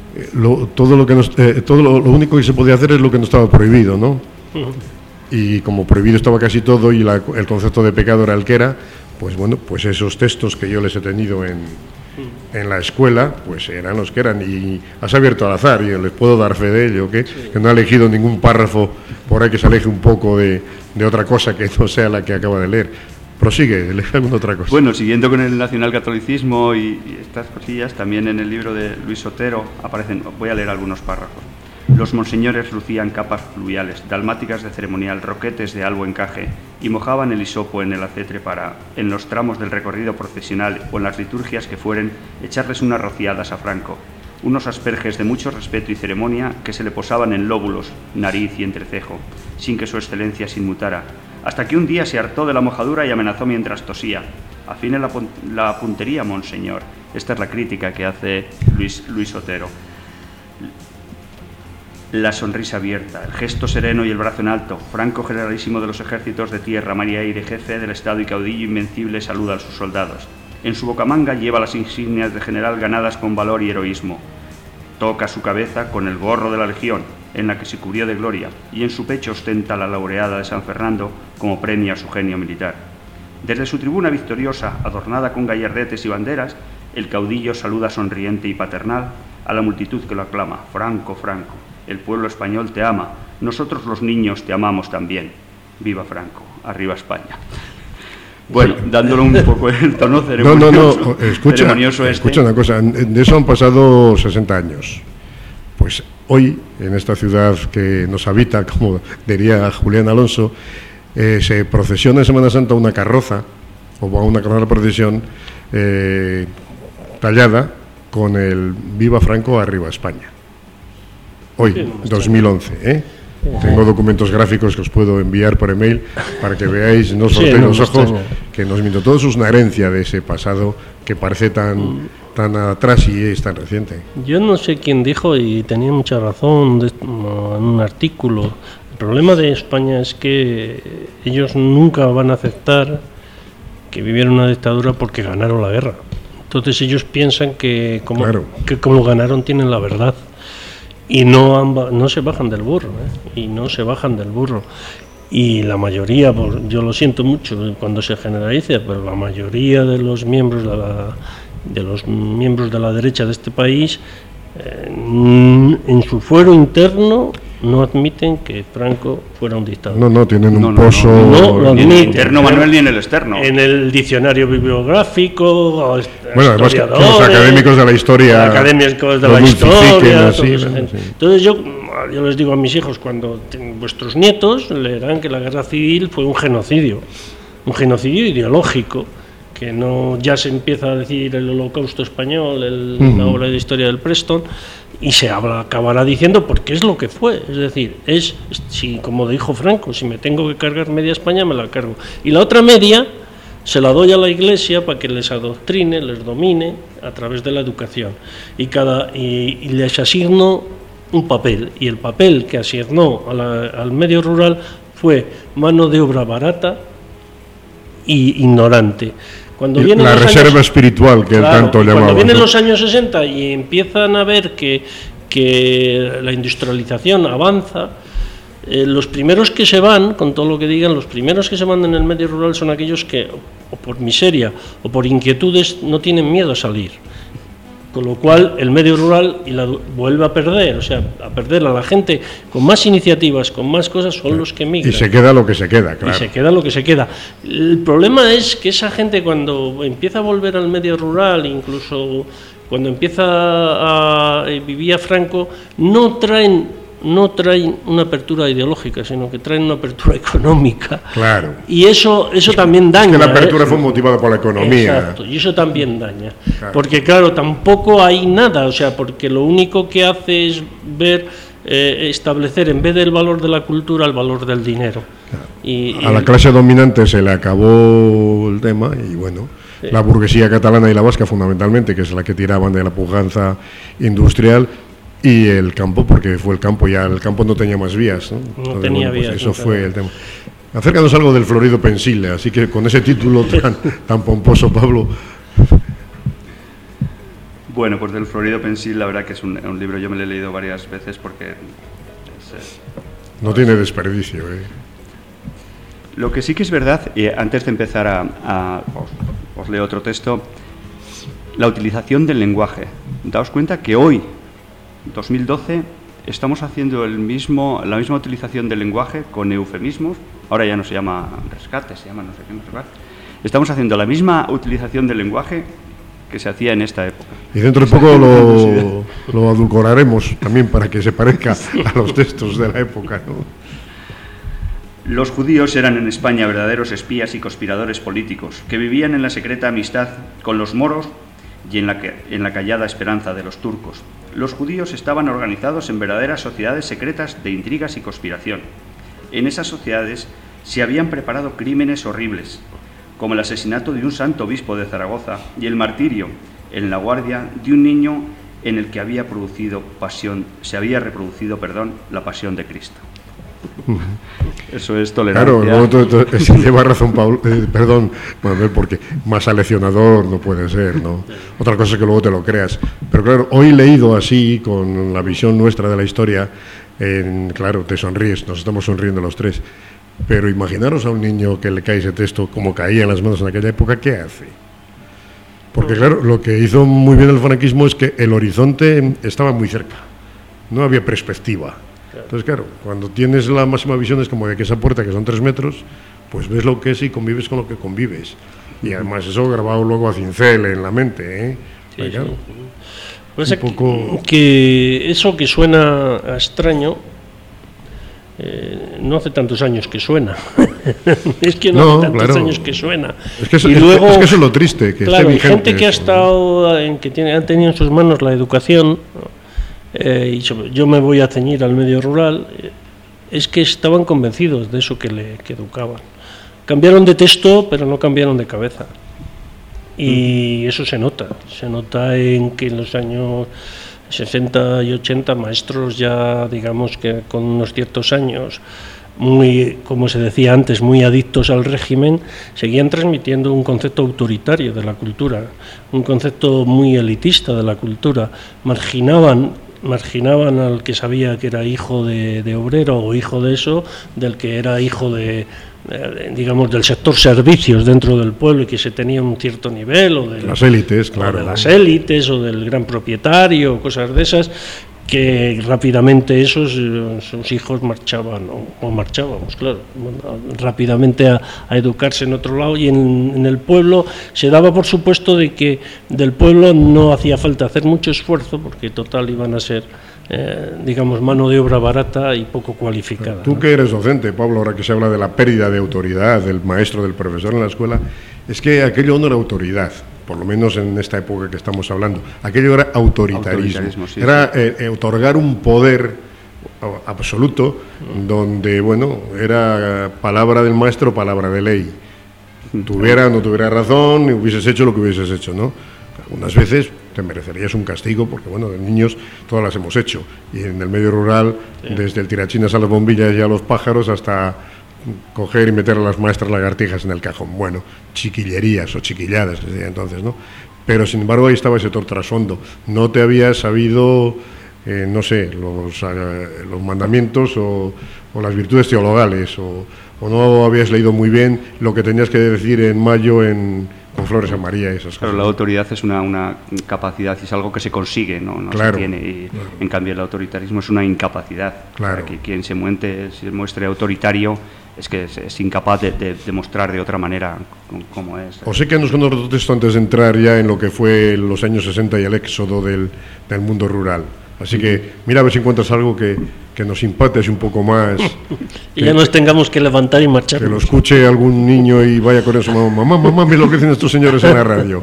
lo único que se podía hacer es lo que no estaba prohibido, ¿no? Y como prohibido estaba casi todo, y el concepto de pecado era el que era, pues bueno, pues esos textos que yo les he tenido en la escuela, pues eran los que eran. Y has abierto al azar, y les puedo dar fe de ello, que no he elegido ningún párrafo por ahí que se aleje un poco de otra cosa que no sea la que acaba de leer. Prosigue, lee alguna otra cosa. Bueno, siguiendo con el nacionalcatolicismo y estas cosillas, también en el libro de Luis Otero aparecen, voy a leer algunos párrafos. Los monseñores lucían capas fluviales, dalmáticas de ceremonial, roquetes de albo encaje y mojaban el hisopo en el acetre para, en los tramos del recorrido procesional o en las liturgias que fueren, echarles unas rociadas a Franco, unos asperges de mucho respeto y ceremonia que se le posaban en lóbulos, nariz y entrecejo, sin que su excelencia se inmutara, hasta que un día se hartó de la mojadura y amenazó mientras tosía. Afine la puntería, monseñor. Esta es la crítica que hace Luis Otero. La sonrisa abierta, el gesto sereno y el brazo en alto. Franco, generalísimo de los ejércitos de tierra, mar y aire, jefe del Estado y caudillo invencible, saluda a sus soldados. En su bocamanga lleva las insignias de general ganadas con valor y heroísmo. Toca su cabeza con el gorro de la Legión, en la que se cubrió de gloria, y en su pecho ostenta la laureada de San Fernando como premio a su genio militar. Desde su tribuna victoriosa, adornada con gallardetes y banderas, el caudillo saluda sonriente y paternal a la multitud que lo aclama. Franco, Franco, el pueblo español te ama, nosotros los niños te amamos también. Viva Franco, arriba España. Bueno, dándole un poco el tono ceremonioso. Escucha una cosa, de eso han pasado 60 años. Pues hoy, en esta ciudad que nos habita, como diría Julián Alonso, se procesiona en Semana Santa una carroza, o va una carroza de procesión tallada con el Viva Franco, arriba España. Hoy, 2011, ¿eh? Tengo documentos gráficos que os puedo enviar por email para que veáis, no solo los ojos, que nos miento. Todo eso es una herencia de ese pasado que parece tan atrás y es tan reciente. Yo no sé quién dijo, y tenía mucha razón en un artículo. El problema de España es que ellos nunca van a aceptar que vivieron una dictadura porque ganaron la guerra. Entonces ellos piensan que como ganaron tienen la verdad. Y no se bajan del burro, ¿eh? Y no se bajan del burro. Y la mayoría, yo lo siento mucho cuando se generaliza, pero la mayoría de los miembros de la derecha de este país, en su fuero interno, no admiten que Franco fuera un dictador. No, tienen un pozo... ni en el interno, Manuel, ni en el externo. En el diccionario bibliográfico... Bueno, además que los académicos de la historia... Entonces yo les digo a mis hijos, cuando vuestros nietos leerán que la guerra civil fue un genocidio ideológico, que no ya se empieza a decir el Holocausto español, la obra de historia del Preston, y se acabará diciendo porque es lo que fue. Es decir, si, como dijo Franco, si me tengo que cargar media España, me la cargo. Y la otra media se la doy a la Iglesia para que les adoctrine, les domine a través de la educación. Y les asigno un papel. Y el papel que asignó al medio rural fue mano de obra barata y ignorante. Cuando vienen la reserva años, espiritual que tanto llamaban. Cuando vienen los años 60 y empiezan a ver que la industrialización avanza, los primeros que se van, con todo lo que digan, los primeros que se van en el medio rural son aquellos que, o por miseria o por inquietudes, no tienen miedo a salir. Con lo cual el medio rural vuelve a perder, a la gente con más iniciativas, con más cosas, son los que migran. Y se queda lo que se queda, claro. Y se queda lo que se queda. El problema es que esa gente, cuando empieza a volver al medio rural, incluso cuando empieza a vivir a Franco, no traen una apertura ideológica, sino que traen una apertura económica. Claro. Y eso también daña. Es que la apertura fue motivada por la economía. Exacto, y eso también daña. Claro. Porque claro, tampoco hay nada, porque lo único que hace es establecer, en vez del valor de la cultura, el valor del dinero. Claro. A la clase dominante se le acabó el tema y bueno, la burguesía catalana y la vasca fundamentalmente, que es la que tiraban de la pujanza industrial, y el campo, porque fue el campo, ya el campo no tenía más vías, ¿no? No tenía vías. Eso fue el tema. Acércanos algo del Florido Pensil, así que con ese título tan pomposo, Pablo. Bueno, pues del Florido Pensil, la verdad que es un libro, yo me lo he leído varias veces porque... no tiene desperdicio, Lo que sí que es verdad, antes de empezar os leo otro texto, la utilización del lenguaje. Daos cuenta que hoy, 2012, estamos haciendo la misma utilización del lenguaje con eufemismos. Ahora ya no se llama rescate, se llama no sé qué, no sé cuál. Estamos haciendo la misma utilización del lenguaje que se hacía en esta época. Y dentro de poco lo adulcoraremos también para que se parezca a los textos de la época, ¿no? Los judíos eran en España verdaderos espías y conspiradores políticos, que vivían en la secreta amistad con los moros y en la callada esperanza de los turcos. Los judíos estaban organizados en verdaderas sociedades secretas de intrigas y conspiración. En esas sociedades se habían preparado crímenes horribles, como el asesinato de un santo obispo de Zaragoza y el martirio en la guardia de un niño en el que se había reproducido la pasión de Cristo. Eso es tolerancia. Claro, sí, lleva razón Manuel, porque más aleccionador no puede ser, ¿no? Otra cosa es que luego te lo creas. Pero claro, hoy leído así, con la visión nuestra de la historia, claro, te sonríes, nos estamos sonriendo los tres. Pero imaginaros a un niño que le cae ese texto como caía en las manos en aquella época, ¿qué hace? Porque claro, lo que hizo muy bien el franquismo es que el horizonte estaba muy cerca, no había perspectiva. Entonces, claro, cuando tienes la máxima visión es como de que esa puerta, que son 3 metros, pues ves lo que es y convives con lo que convives. Y además eso grabado luego a cincel en la mente, ¿eh? Sí, claro, sí. Pues que eso que suena a extraño, no hace tantos años que suena. Es que no hace tantos años que suena. Es que eso es lo triste, que claro, esté vigente. Hay gente que ha estado, ha tenido en sus manos la educación, y yo me voy a ceñir al medio rural, es que estaban convencidos de eso que educaban. Cambiaron de texto, pero no cambiaron de cabeza. Y eso se nota en que en los años 60 y 80 maestros ya, digamos que con unos ciertos años, muy, como se decía antes, muy adictos al régimen, seguían transmitiendo un concepto autoritario de la cultura, un concepto muy elitista de la cultura, marginaban al que sabía que era hijo de obrero o hijo de eso, del que era hijo digamos, del sector servicios dentro del pueblo y que se tenía un cierto nivel, o de las élites, claro, o de las élites, o del gran propietario, cosas de esas, que rápidamente sus hijos marchaban, o marchábamos, claro, rápidamente a educarse en otro lado, y en el pueblo se daba por supuesto de que del pueblo no hacía falta hacer mucho esfuerzo, porque total iban a ser, digamos, mano de obra barata y poco cualificada. Tú, ¿no?, que eres docente, Pablo, ahora que se habla de la pérdida de autoridad del maestro, del profesor en la escuela, es que aquello no era autoridad, por lo menos en esta época que estamos hablando. Aquello era autoritarismo, sí, era otorgar un poder absoluto, donde, bueno, era palabra del maestro, palabra de ley. Tuviera o no tuviera razón, hubieses hecho lo que hubieses hecho, ¿no? Algunas veces te merecerías un castigo, porque, bueno, de niños todas las hemos hecho. Y en el medio rural, sí, desde el tirachinas a las bombillas y a los pájaros, hasta coger y meter a las maestras lagartijas en el cajón. Bueno, chiquillerías o chiquilladas, que se decía entonces, ¿no? Pero, sin embargo, ahí estaba ese otro trasfondo. No te habías sabido, no sé, los mandamientos o las virtudes teologales, o no habías leído muy bien lo que tenías que decir en mayo con Flores a María y esas cosas. Pero la autoridad es una capacidad, es algo que se consigue, no claro, se tiene. Y, claro, en cambio, el autoritarismo es una incapacidad. Claro. O sea, que quien se muestre autoritario es que es incapaz de demostrar de otra manera cómo es. O sé que nos conoces esto antes de entrar ya en lo que fue los años 60 y el éxodo del mundo rural. Así que mira a ver si encuentras algo que nos impacte un poco más. Y ya nos tengamos que levantar y marchar. Que lo escuche algún niño y vaya con eso, mamá, mira lo que dicen estos señores en la radio.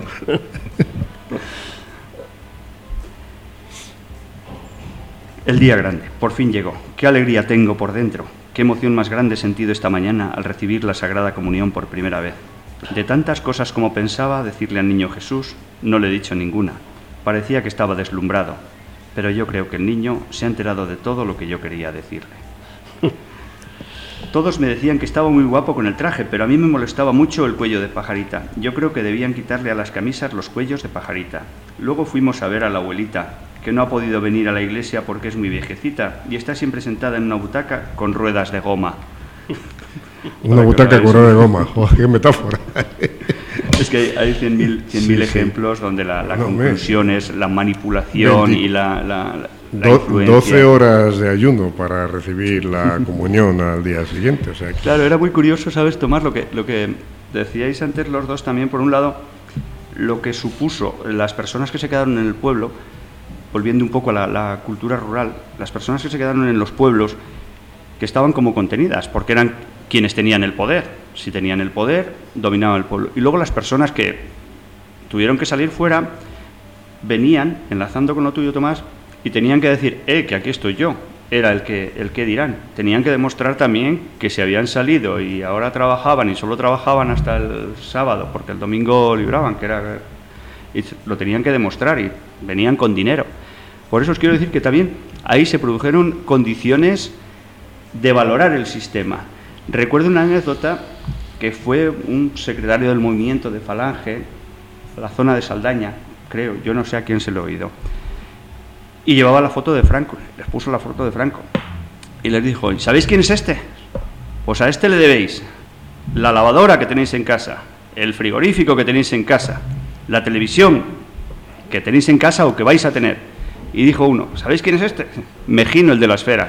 El día grande, por fin llegó. Qué alegría tengo por dentro. Qué emoción más grande he sentido esta mañana al recibir la Sagrada Comunión por primera vez. De tantas cosas como pensaba decirle al niño Jesús, no le he dicho ninguna. Parecía que estaba deslumbrado, pero yo creo que el niño se ha enterado de todo lo que yo quería decirle. Todos me decían que estaba muy guapo con el traje, pero a mí me molestaba mucho el cuello de pajarita. Yo creo que debían quitarle a las camisas los cuellos de pajarita. Luego fuimos a ver a la abuelita, que no ha podido venir a la iglesia porque es muy viejecita y está siempre sentada en una butaca con ruedas de goma. Una butaca con ruedas de goma, oh, qué metáfora. Es que hay 100.000 ejemplos donde la conclusión es la manipulación y la 12 horas de ayuno para recibir la comunión al día siguiente. O sea, Claro, era muy curioso, ¿sabes, Tomás? Lo que decíais antes los dos también, por un lado, lo que supuso las personas que se quedaron en el pueblo, volviendo un poco a la cultura rural, las personas que se quedaron en los pueblos, que estaban como contenidas, porque eran quienes tenían el poder. Si tenían el poder, dominaban el pueblo. Y luego las personas que tuvieron que salir fuera, venían, enlazando con lo tuyo, Tomás, y tenían que decir, que aquí estoy yo. Era el que dirán. Tenían que demostrar también que se habían salido y ahora trabajaban, y solo trabajaban hasta el sábado, porque el domingo libraban, y lo tenían que demostrar, y venían con dinero. Por eso os quiero decir que también ahí se produjeron condiciones de valorar el sistema. Recuerdo una anécdota que fue un secretario del movimiento de Falange, la zona de Saldaña, creo, yo no sé a quién se lo he oído, y llevaba la foto de Franco, les puso la foto de Franco, y les dijo, ¿sabéis quién es este? Pues a este le debéis la lavadora que tenéis en casa, el frigorífico que tenéis en casa, la televisión que tenéis en casa o que vais a tener. Y dijo uno, ¿sabéis quién es este? Mejino, el de la esfera.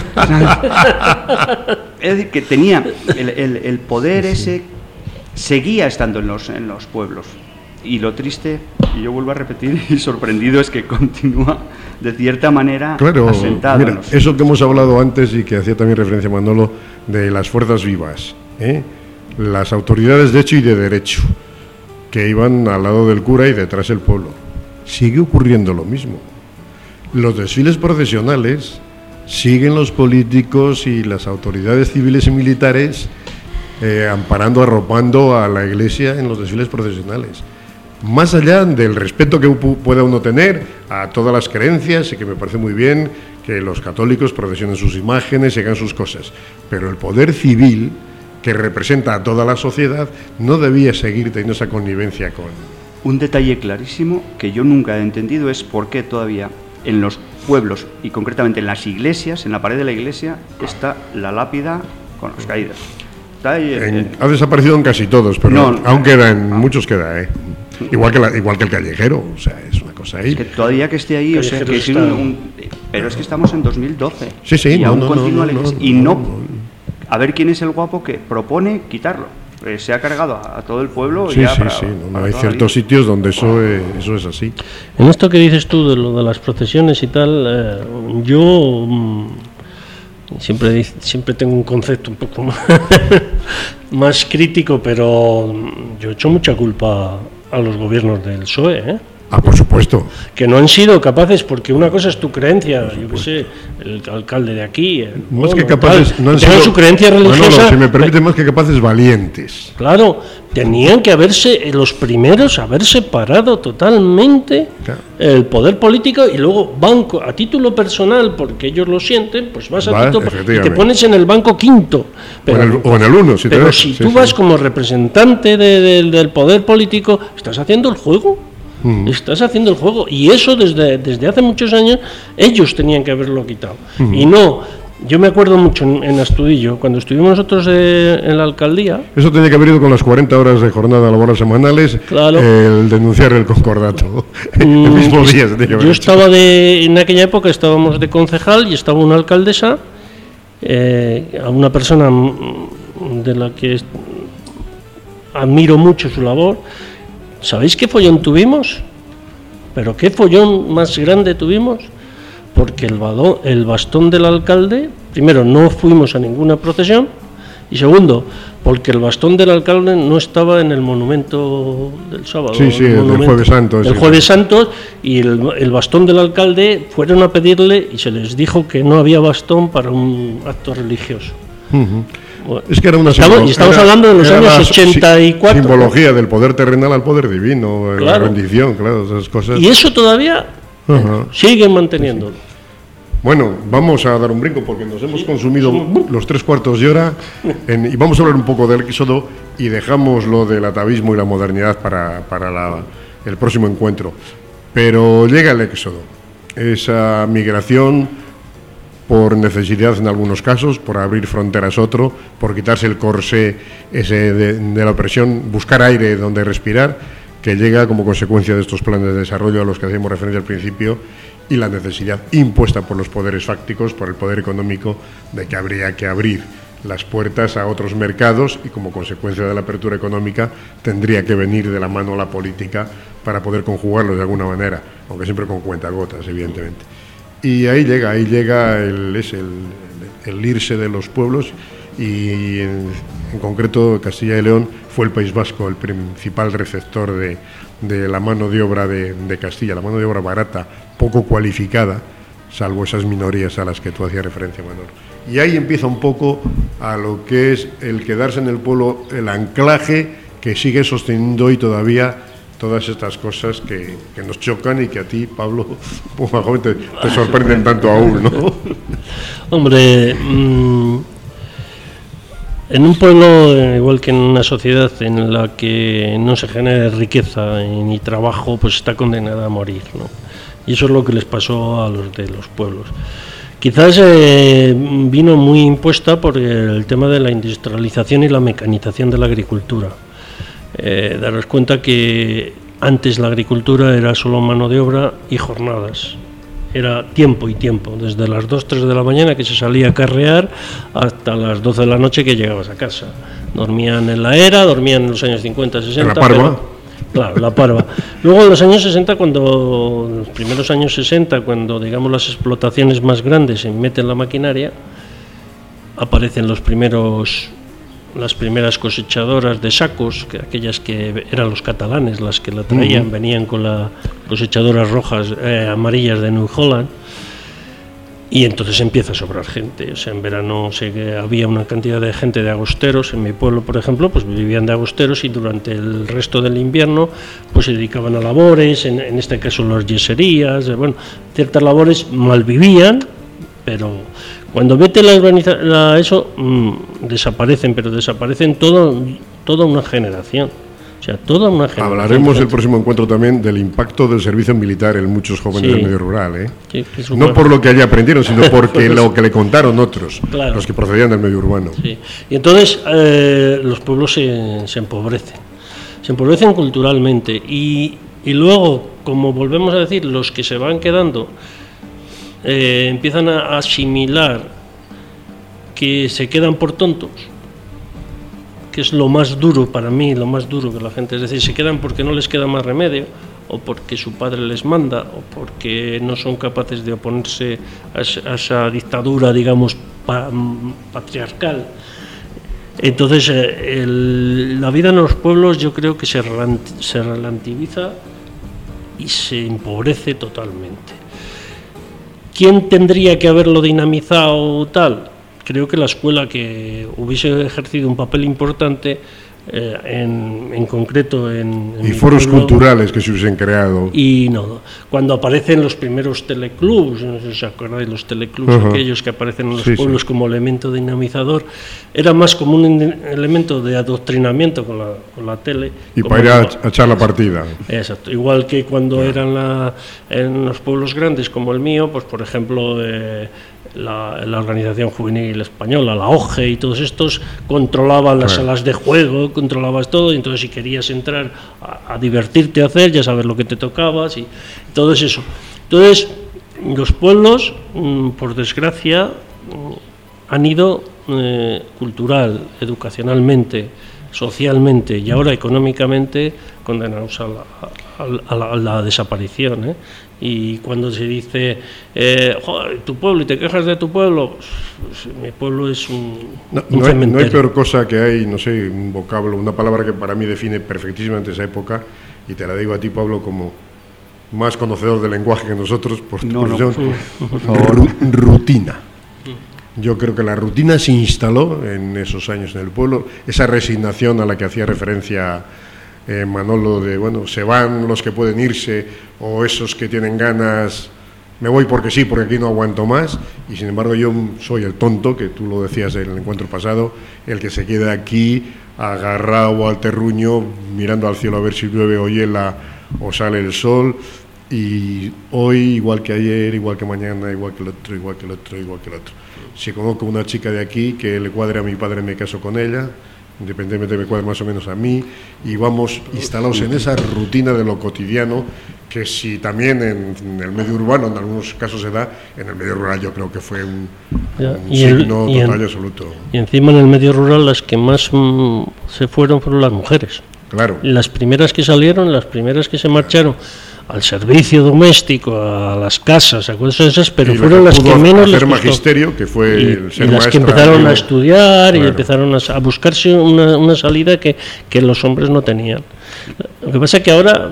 Es decir, que tenía el poder ese, seguía estando en los pueblos. Y lo triste, y yo vuelvo a repetir, y sorprendido, es que continúa de cierta manera asentado. Mira, eso que hemos hablado antes y que hacía también referencia Manolo, de las fuerzas vivas, las autoridades de hecho y de derecho, que iban al lado del cura y detrás del pueblo. Sigue ocurriendo lo mismo. Los desfiles procesionales siguen los políticos y las autoridades civiles y militares amparando, arropando a la Iglesia en los desfiles procesionales. Más allá del respeto que pueda uno tener a todas las creencias, y que me parece muy bien que los católicos procesionen sus imágenes y hagan sus cosas, pero el poder civil, que representa a toda la sociedad, no debía seguir teniendo esa connivencia con... Un detalle clarísimo que yo nunca he entendido es por qué todavía en los pueblos, y concretamente en las iglesias, en la pared de la iglesia, está la lápida con las caídas. Está ahí, ha desaparecido en casi todos, pero aún queda, en muchos queda, igual que el callejero, o sea, es una cosa ahí. Es que todavía que esté ahí, o sea, que es pero es que estamos en 2012. Sí, y aún continúa la iglesia. Y a ver quién es el guapo que propone quitarlo. Se ha cargado a todo el pueblo. Sí, hay ciertos sitios donde eso es así. En esto que dices tú de lo de las procesiones y tal, yo siempre tengo un concepto un poco más crítico, pero yo echo mucha culpa a los gobiernos del PSOE, por supuesto. Que no han sido capaces, porque una cosa es tu creencia, yo qué sé, el alcalde de aquí, más que capaces, no han sido su creencia religiosa. Si me permite, más que capaces, valientes. Claro, tenían que los primeros haber separado totalmente el poder político, y luego banco a título personal, porque ellos lo sienten, pues vas a título y te pones en el banco quinto. Pero, o en el uno, pero si tú vas como representante del poder político, estás haciendo el juego. Estás haciendo el juego, y eso desde hace muchos años ellos tenían que haberlo quitado. Y no, yo me acuerdo mucho en Astudillo, cuando estuvimos nosotros en la alcaldía. Eso tenía que haber ido con las 40 horas de jornada laboral semanales, claro. El denunciar el concordato. El mismo día se tenía que haber yo hecho. estaba en aquella época estábamos de concejal y estaba una alcaldesa, a una persona de la que admiro mucho su labor. ¿Sabéis qué follón tuvimos? ¿Pero qué follón más grande tuvimos? Porque el bastón del alcalde, primero, no fuimos a ninguna procesión, y segundo, porque el bastón del alcalde no estaba en el monumento del sábado. Sí, del Jueves Santo. El Jueves Santo, y el bastón del alcalde fueron a pedirle y se les dijo que no había bastón para un acto religioso. Es que era una estamos hablando de los años 84. Simbología del poder terrenal al poder divino, la rendición, claro, esas cosas. Y eso todavía siguen manteniéndolo. Bueno, vamos a dar un brinco porque nos hemos consumido los 3/4 de hora y vamos a hablar un poco del éxodo y dejamos lo del atavismo y la modernidad para el próximo encuentro. Pero llega el éxodo, esa migración por necesidad en algunos casos, por abrir fronteras otro, por quitarse el corsé ese de la opresión, buscar aire donde respirar, que llega como consecuencia de estos planes de desarrollo a los que hacíamos referencia al principio, y la necesidad impuesta por los poderes fácticos, por el poder económico, de que habría que abrir las puertas a otros mercados, y como consecuencia de la apertura económica tendría que venir de la mano la política para poder conjugarlo de alguna manera, aunque siempre con cuentagotas, evidentemente. Y ahí llega el irse de los pueblos, y en concreto Castilla y León fue el País Vasco el principal receptor de la mano de obra de Castilla, la mano de obra barata, poco cualificada, salvo esas minorías a las que tú hacías referencia, Manuel. Y ahí empieza un poco a lo que es el quedarse en el pueblo, el anclaje que sigue sosteniendo hoy todavía todas estas cosas que nos chocan y que a ti, Pablo, pues, te sorprenden tanto aún, ¿no? Hombre, en un pueblo, igual que en una sociedad en la que no se genera riqueza ni trabajo, pues está condenada a morir, ¿no? Y eso es lo que les pasó a los de los pueblos. Quizás vino muy impuesta por el tema de la industrialización y la mecanización de la agricultura. Daros cuenta que antes la agricultura era solo mano de obra y jornadas. Era tiempo y tiempo, desde las 2, 3 de la mañana que se salía a carrear hasta las 12 de la noche que llegabas a casa. Dormían en la era, dormían en los años 50, 60. ¿En la parva? Claro, la parva. Luego en los años 60, los primeros años 60, cuando digamos las explotaciones más grandes se meten la maquinaria, aparecen las primeras cosechadoras de sacos, que aquellas que eran los catalanes las que la traían, venían con las cosechadoras rojas, amarillas de New Holland, y entonces empieza a sobrar gente. O sea, en verano había una cantidad de gente de agosteros. En mi pueblo, por ejemplo, pues vivían de agosteros, y durante el resto del invierno pues se dedicaban a labores, en este caso las yeserías, ciertas labores. Malvivían, pero cuando vete desaparecen, pero desaparecen toda una generación. O sea, toda una generación. Hablaremos el próximo encuentro también del impacto del servicio militar en muchos jóvenes del medio rural, ¿eh? Sí, no por lo que allí aprendieron, sino porque lo que le contaron otros, claro, los que procedían del medio urbano. Sí. Y entonces los pueblos se empobrecen culturalmente, y luego, como volvemos a decir, los que se van quedando empiezan a asimilar que se quedan por tontos, que es lo más duro para mí, lo más duro que la gente, es decir, se quedan porque no les queda más remedio, o porque su padre les manda, o porque no son capaces de oponerse a esa dictadura, digamos, patriarcal. Entonces la vida en los pueblos, yo creo que se relativiza y se empobrece totalmente. ¿Quién tendría que haberlo dinamizado tal? Creo que la escuela, que hubiese ejercido un papel importante, en concreto y foros culturales que se hubiesen creado. Y no, cuando aparecen los primeros teleclubs, no sé si os acordáis, los teleclubs, aquellos que aparecen en los pueblos como elemento dinamizador, era más como un elemento de adoctrinamiento con la tele. Y para ir a echar la partida. Exacto, igual que cuando eran en los pueblos grandes como el mío, pues por ejemplo la Organización Juvenil Española, la OGE, y todos estos controlaban las salas de juego, controlabas todo, y entonces si querías entrar a divertirte, ya sabes lo que te tocabas y todo eso. Entonces los pueblos, por desgracia, han ido cultural, educacionalmente, socialmente y ahora económicamente condenados a la desaparición, Y cuando se dice joder, tu pueblo, y te quejas de tu pueblo, pues mi pueblo es un cementerio. No hay peor cosa que hay, no sé, un vocablo, una palabra que para mí define perfectísimamente esa época, y te la digo a ti, Pablo, como más conocedor del lenguaje que nosotros, por tu profesión, rutina. Yo creo que la rutina se instaló en esos años en el pueblo, esa resignación a la que hacía referencia Manolo, de se van los que pueden irse, o esos que tienen ganas, me voy porque sí, porque aquí no aguanto más, y sin embargo yo soy el tonto, que tú lo decías en el encuentro pasado, el que se queda aquí agarrado al terruño, mirando al cielo a ver si llueve o hiela o sale el sol, y hoy, igual que ayer, igual que mañana, igual que el otro, igual que el otro, igual que el otro. Si conozco una chica de aquí que le cuadre a mi padre, me caso con ella, independientemente me cuadre más o menos a mí, y vamos instalados en esa rutina de lo cotidiano, que si también en el medio urbano en algunos casos se da, en el medio rural yo creo que fue signo total y absoluto. Y encima en el medio rural las que más se fueron las mujeres. Claro. Las primeras que salieron, las primeras que se marcharon al servicio doméstico, a las casas, a cosas esas, pero fueron las que menos les costó. Magisterio, que fue el ser y las maestra, que empezaron a estudiar, claro, y empezaron a buscarse una salida que los hombres no tenían. Lo que pasa es que ahora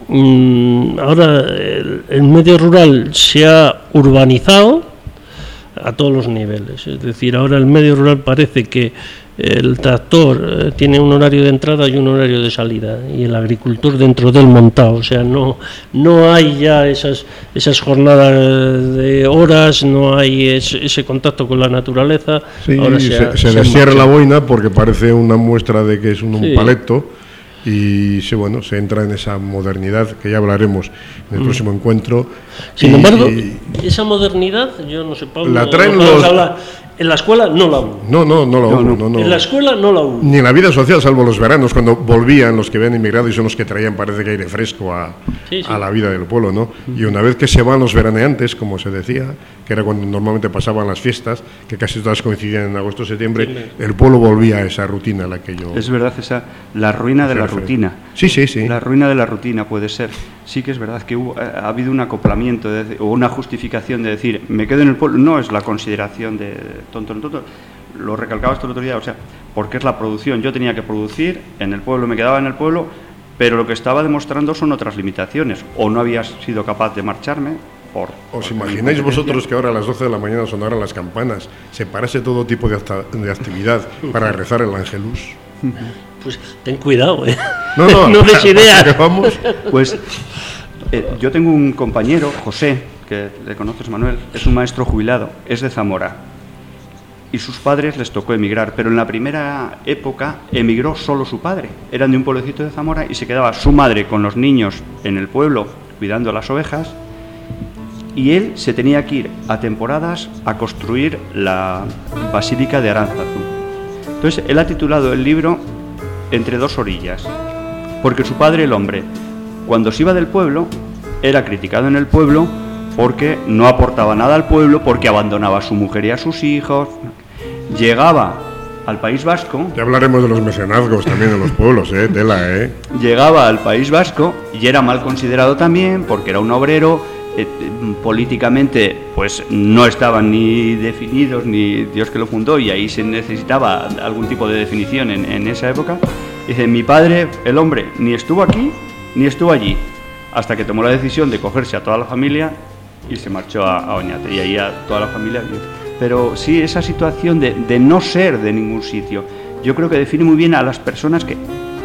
el medio rural se ha urbanizado a todos los niveles. Es decir, ahora el medio rural parece que el tractor tiene un horario de entrada y un horario de salida, y el agricultor dentro del montado. O sea, no hay ya esas jornadas de horas, no hay ese contacto con la naturaleza. Sí, ahora se le cierra la boina porque parece una muestra de que es un paleto. Y se entra en esa modernidad que ya hablaremos en el próximo encuentro. Sin embargo, esa modernidad, yo no sé, Pablo, la traen en la escuela no la hubo. No la hubo. En la escuela no la hubo. Ni en la vida social, salvo los veranos, cuando volvían los que habían inmigrado y son los que traían, parece que aire fresco a la vida del pueblo, ¿no? Y una vez que se van los veraneantes, como se decía, que era cuando normalmente pasaban las fiestas, que casi todas coincidían en agosto o septiembre, el pueblo volvía a esa rutina a la que yo... Es verdad, la ruina de la rutina. Sí. La ruina de la rutina puede ser. Sí que es verdad que ha habido un acoplamiento o una justificación de decir, me quedo en el pueblo. No es la consideración de tonto. Lo recalcaba esto el otro día, o sea, porque es la producción. Yo tenía que producir en el pueblo, me quedaba en el pueblo, pero lo que estaba demostrando son otras limitaciones. O no había sido capaz de marcharme. ¿Os imagináis vosotros que ahora a las 12 de la mañana sonaran las campanas, se parase todo tipo de actividad para rezar el Ángelus? Pues ten cuidado, no des ideas. Pues yo tengo un compañero, José, que le conoces, Manuel, es un maestro jubilado, es de Zamora, y sus padres les tocó emigrar, pero en la primera época emigró solo su padre. Eran de un pueblecito de Zamora y se quedaba su madre con los niños en el pueblo cuidando las ovejas, y él se tenía que ir a temporadas a construir la Basílica de Aránzazu. Entonces él ha titulado el libro Entre dos orillas, porque su padre, el hombre, cuando se iba del pueblo, era criticado en el pueblo porque no aportaba nada al pueblo, porque abandonaba a su mujer y a sus hijos. Llegaba al País Vasco... Ya hablaremos de los mecenazgos también en los pueblos, Llegaba al País Vasco y era mal considerado también porque era un obrero, políticamente pues no estaban ni definidos, ni Dios que lo fundó, y ahí se necesitaba algún tipo de definición en esa época. Dice, mi padre, el hombre, ni estuvo aquí ni estuvo allí, hasta que tomó la decisión de cogerse a toda la familia y se marchó a Oñate, y ahí a toda la familia. Pero sí, esa situación de no ser de ningún sitio, yo creo que define muy bien a las personas que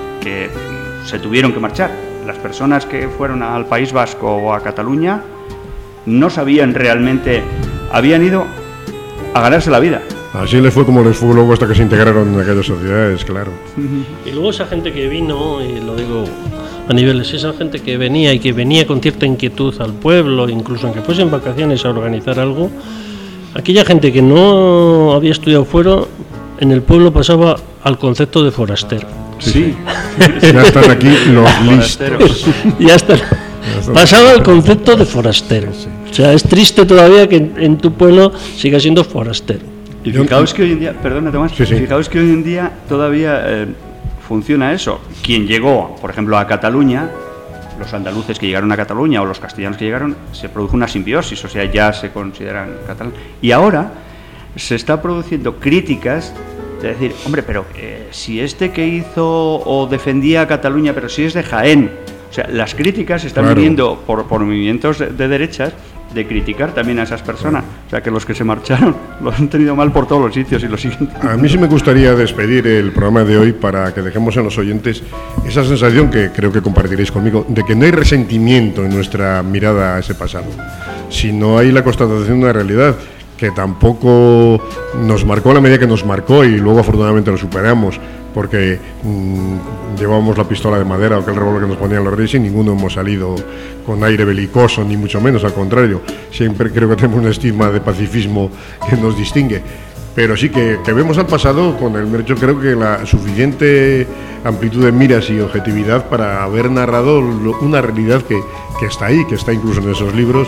se tuvieron que marchar. Las personas que fueron al País Vasco o a Cataluña no sabían realmente, habían ido a ganarse la vida. Así les fue como les fue luego hasta que se integraron en aquellas sociedades, claro. Y luego esa gente que vino, y lo digo a niveles, esa gente que venía con cierta inquietud al pueblo, incluso aunque fuesen vacaciones a organizar algo, aquella gente que no había estudiado fuera, en el pueblo pasaba al concepto de forastero. Sí. Ya están aquí los listos. Ya están. Pasaba al concepto de forastero. O sea, es triste todavía que en tu pueblo siga siendo forastero. Y fijaos que hoy en día, perdona Tomás, fijaos que hoy en día todavía funciona eso. Quien llegó, por ejemplo, a Cataluña, los andaluces que llegaron a Cataluña o los castellanos que llegaron, se produjo una simbiosis, o sea, ya se consideran catalanes. Y ahora se está produciendo críticas de decir, hombre, pero si este que hizo o defendía a Cataluña, pero si es de Jaén. O sea, las críticas están viniendo por movimientos de derechas, de criticar también a esas personas. O sea, que los que se marcharon lo han tenido mal por todos los sitios y lo siguen. A mí sí me gustaría despedir el programa de hoy para que dejemos en los oyentes esa sensación que creo que compartiréis conmigo, de que no hay resentimiento en nuestra mirada a ese pasado, sino hay la constatación de una realidad que tampoco nos marcó la medida que nos marcó, y luego afortunadamente lo superamos, porque llevábamos la pistola de madera o aquel revólver que nos ponían los reyes, y ninguno hemos salido con aire belicoso, ni mucho menos, al contrario. Siempre creo que tenemos un estigma de pacifismo que nos distingue. Pero sí que vemos al pasado con el mérito, creo que la suficiente amplitud de miras y objetividad para haber narrado una realidad que está ahí, que está incluso en esos libros,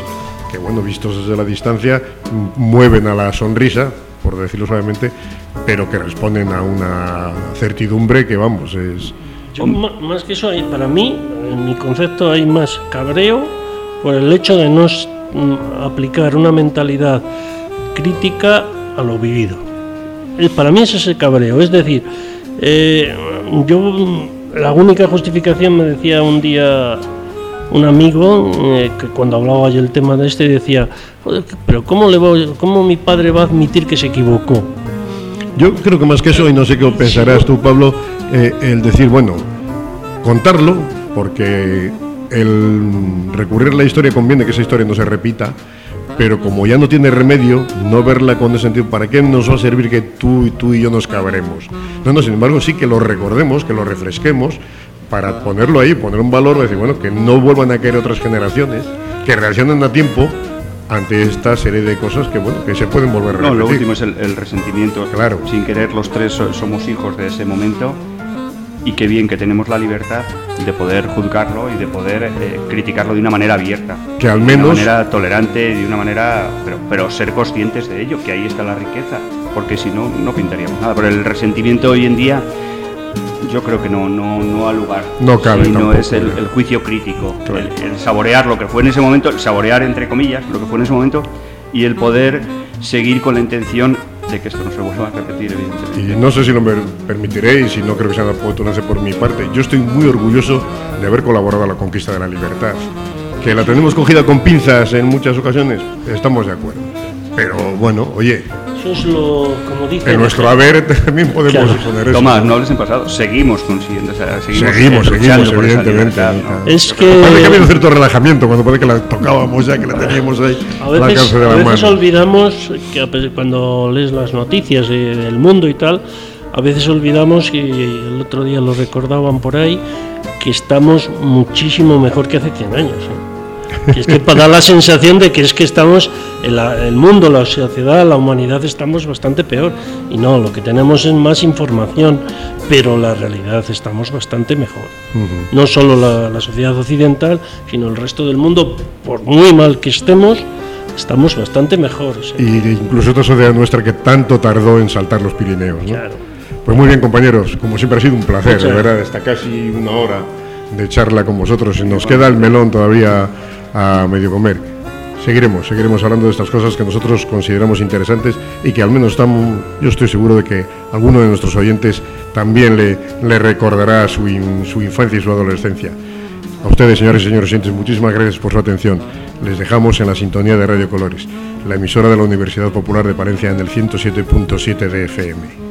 que bueno, vistos desde la distancia, mueven a la sonrisa, por decirlo suavemente, pero que responden a una certidumbre que, vamos, es... Yo, más que eso, para mí, en mi concepto, hay más cabreo por el hecho de no aplicar una mentalidad crítica a lo vivido. Para mí es ese cabreo, es decir, la única justificación, me decía un día un amigo, que cuando hablaba yo el tema de este, decía, joder, pero ¿cómo mi padre va a admitir que se equivocó? Yo creo que más que eso, y no sé qué pensarás tú, Pablo, el decir, bueno, contarlo, porque el recurrir a la historia conviene que esa historia no se repita, pero como ya no tiene remedio, no verla con ese sentido, ¿para qué nos va a servir que tú y yo nos cabremos? No, sin embargo, sí que lo recordemos, que lo refresquemos, para ponerlo ahí, poner un valor, decir, bueno, que no vuelvan a caer otras generaciones, que reaccionen a tiempo ante esta serie de cosas que, bueno, que se pueden volver a repetir. No, lo último es el resentimiento. Claro. Sin querer, los tres somos hijos de ese momento, y qué bien que tenemos la libertad de poder juzgarlo y de poder criticarlo de una manera abierta, que al menos, de una manera tolerante, de una manera, pero ser conscientes de ello, que ahí está la riqueza, porque si no, no pintaríamos nada. Pero el resentimiento hoy en día, yo creo que no ha lugar. No cabe. Sí, tampoco, no es el juicio crítico, claro. el saborear lo que fue en ese momento, el saborear entre comillas lo que fue en ese momento, y el poder seguir con la intención de que esto no se vuelva a repetir, evidentemente. Y no sé si lo permitiréis, y no creo que sea una oportunidad por mi parte. Yo estoy muy orgulloso de haber colaborado a la conquista de la libertad. Que la tenemos cogida con pinzas en muchas ocasiones, estamos de acuerdo. Pero bueno, oye, eso es lo, como dice, en nuestro haber también podemos poner eso. Tomás, no hables en pasado, seguimos consiguiendo, o sea, seguimos evidentemente. Es que parece que ha habido cierto relajamiento cuando parece que la tocábamos ya, que la teníamos ahí. A veces olvidamos que cuando lees las noticias del mundo y tal, a veces olvidamos, y el otro día lo recordaban por ahí, que estamos muchísimo mejor que hace 100 años. Que es que da la sensación de que es que estamos, el mundo, la sociedad, la humanidad, estamos bastante peor. Y no, lo que tenemos es más información, pero la realidad estamos bastante mejor. No solo la sociedad occidental, sino el resto del mundo, por muy mal que estemos bastante mejor. ¿Sí? Y incluso esta sociedad nuestra que tanto tardó en saltar los Pirineos, ¿no? Claro. Pues muy bien, compañeros, como siempre ha sido un placer, de verdad, está casi una hora de charla con vosotros, y nos queda el melón todavía a medio comer. Seguiremos hablando de estas cosas que nosotros consideramos interesantes, y que al menos yo estoy seguro de que alguno de nuestros oyentes también le recordará su infancia y su adolescencia. A ustedes, señores y señores oyentes, muchísimas gracias por su atención. Les dejamos en la sintonía de Radio Colores, la emisora de la Universidad Popular de Palencia, en el 107.7 de FM.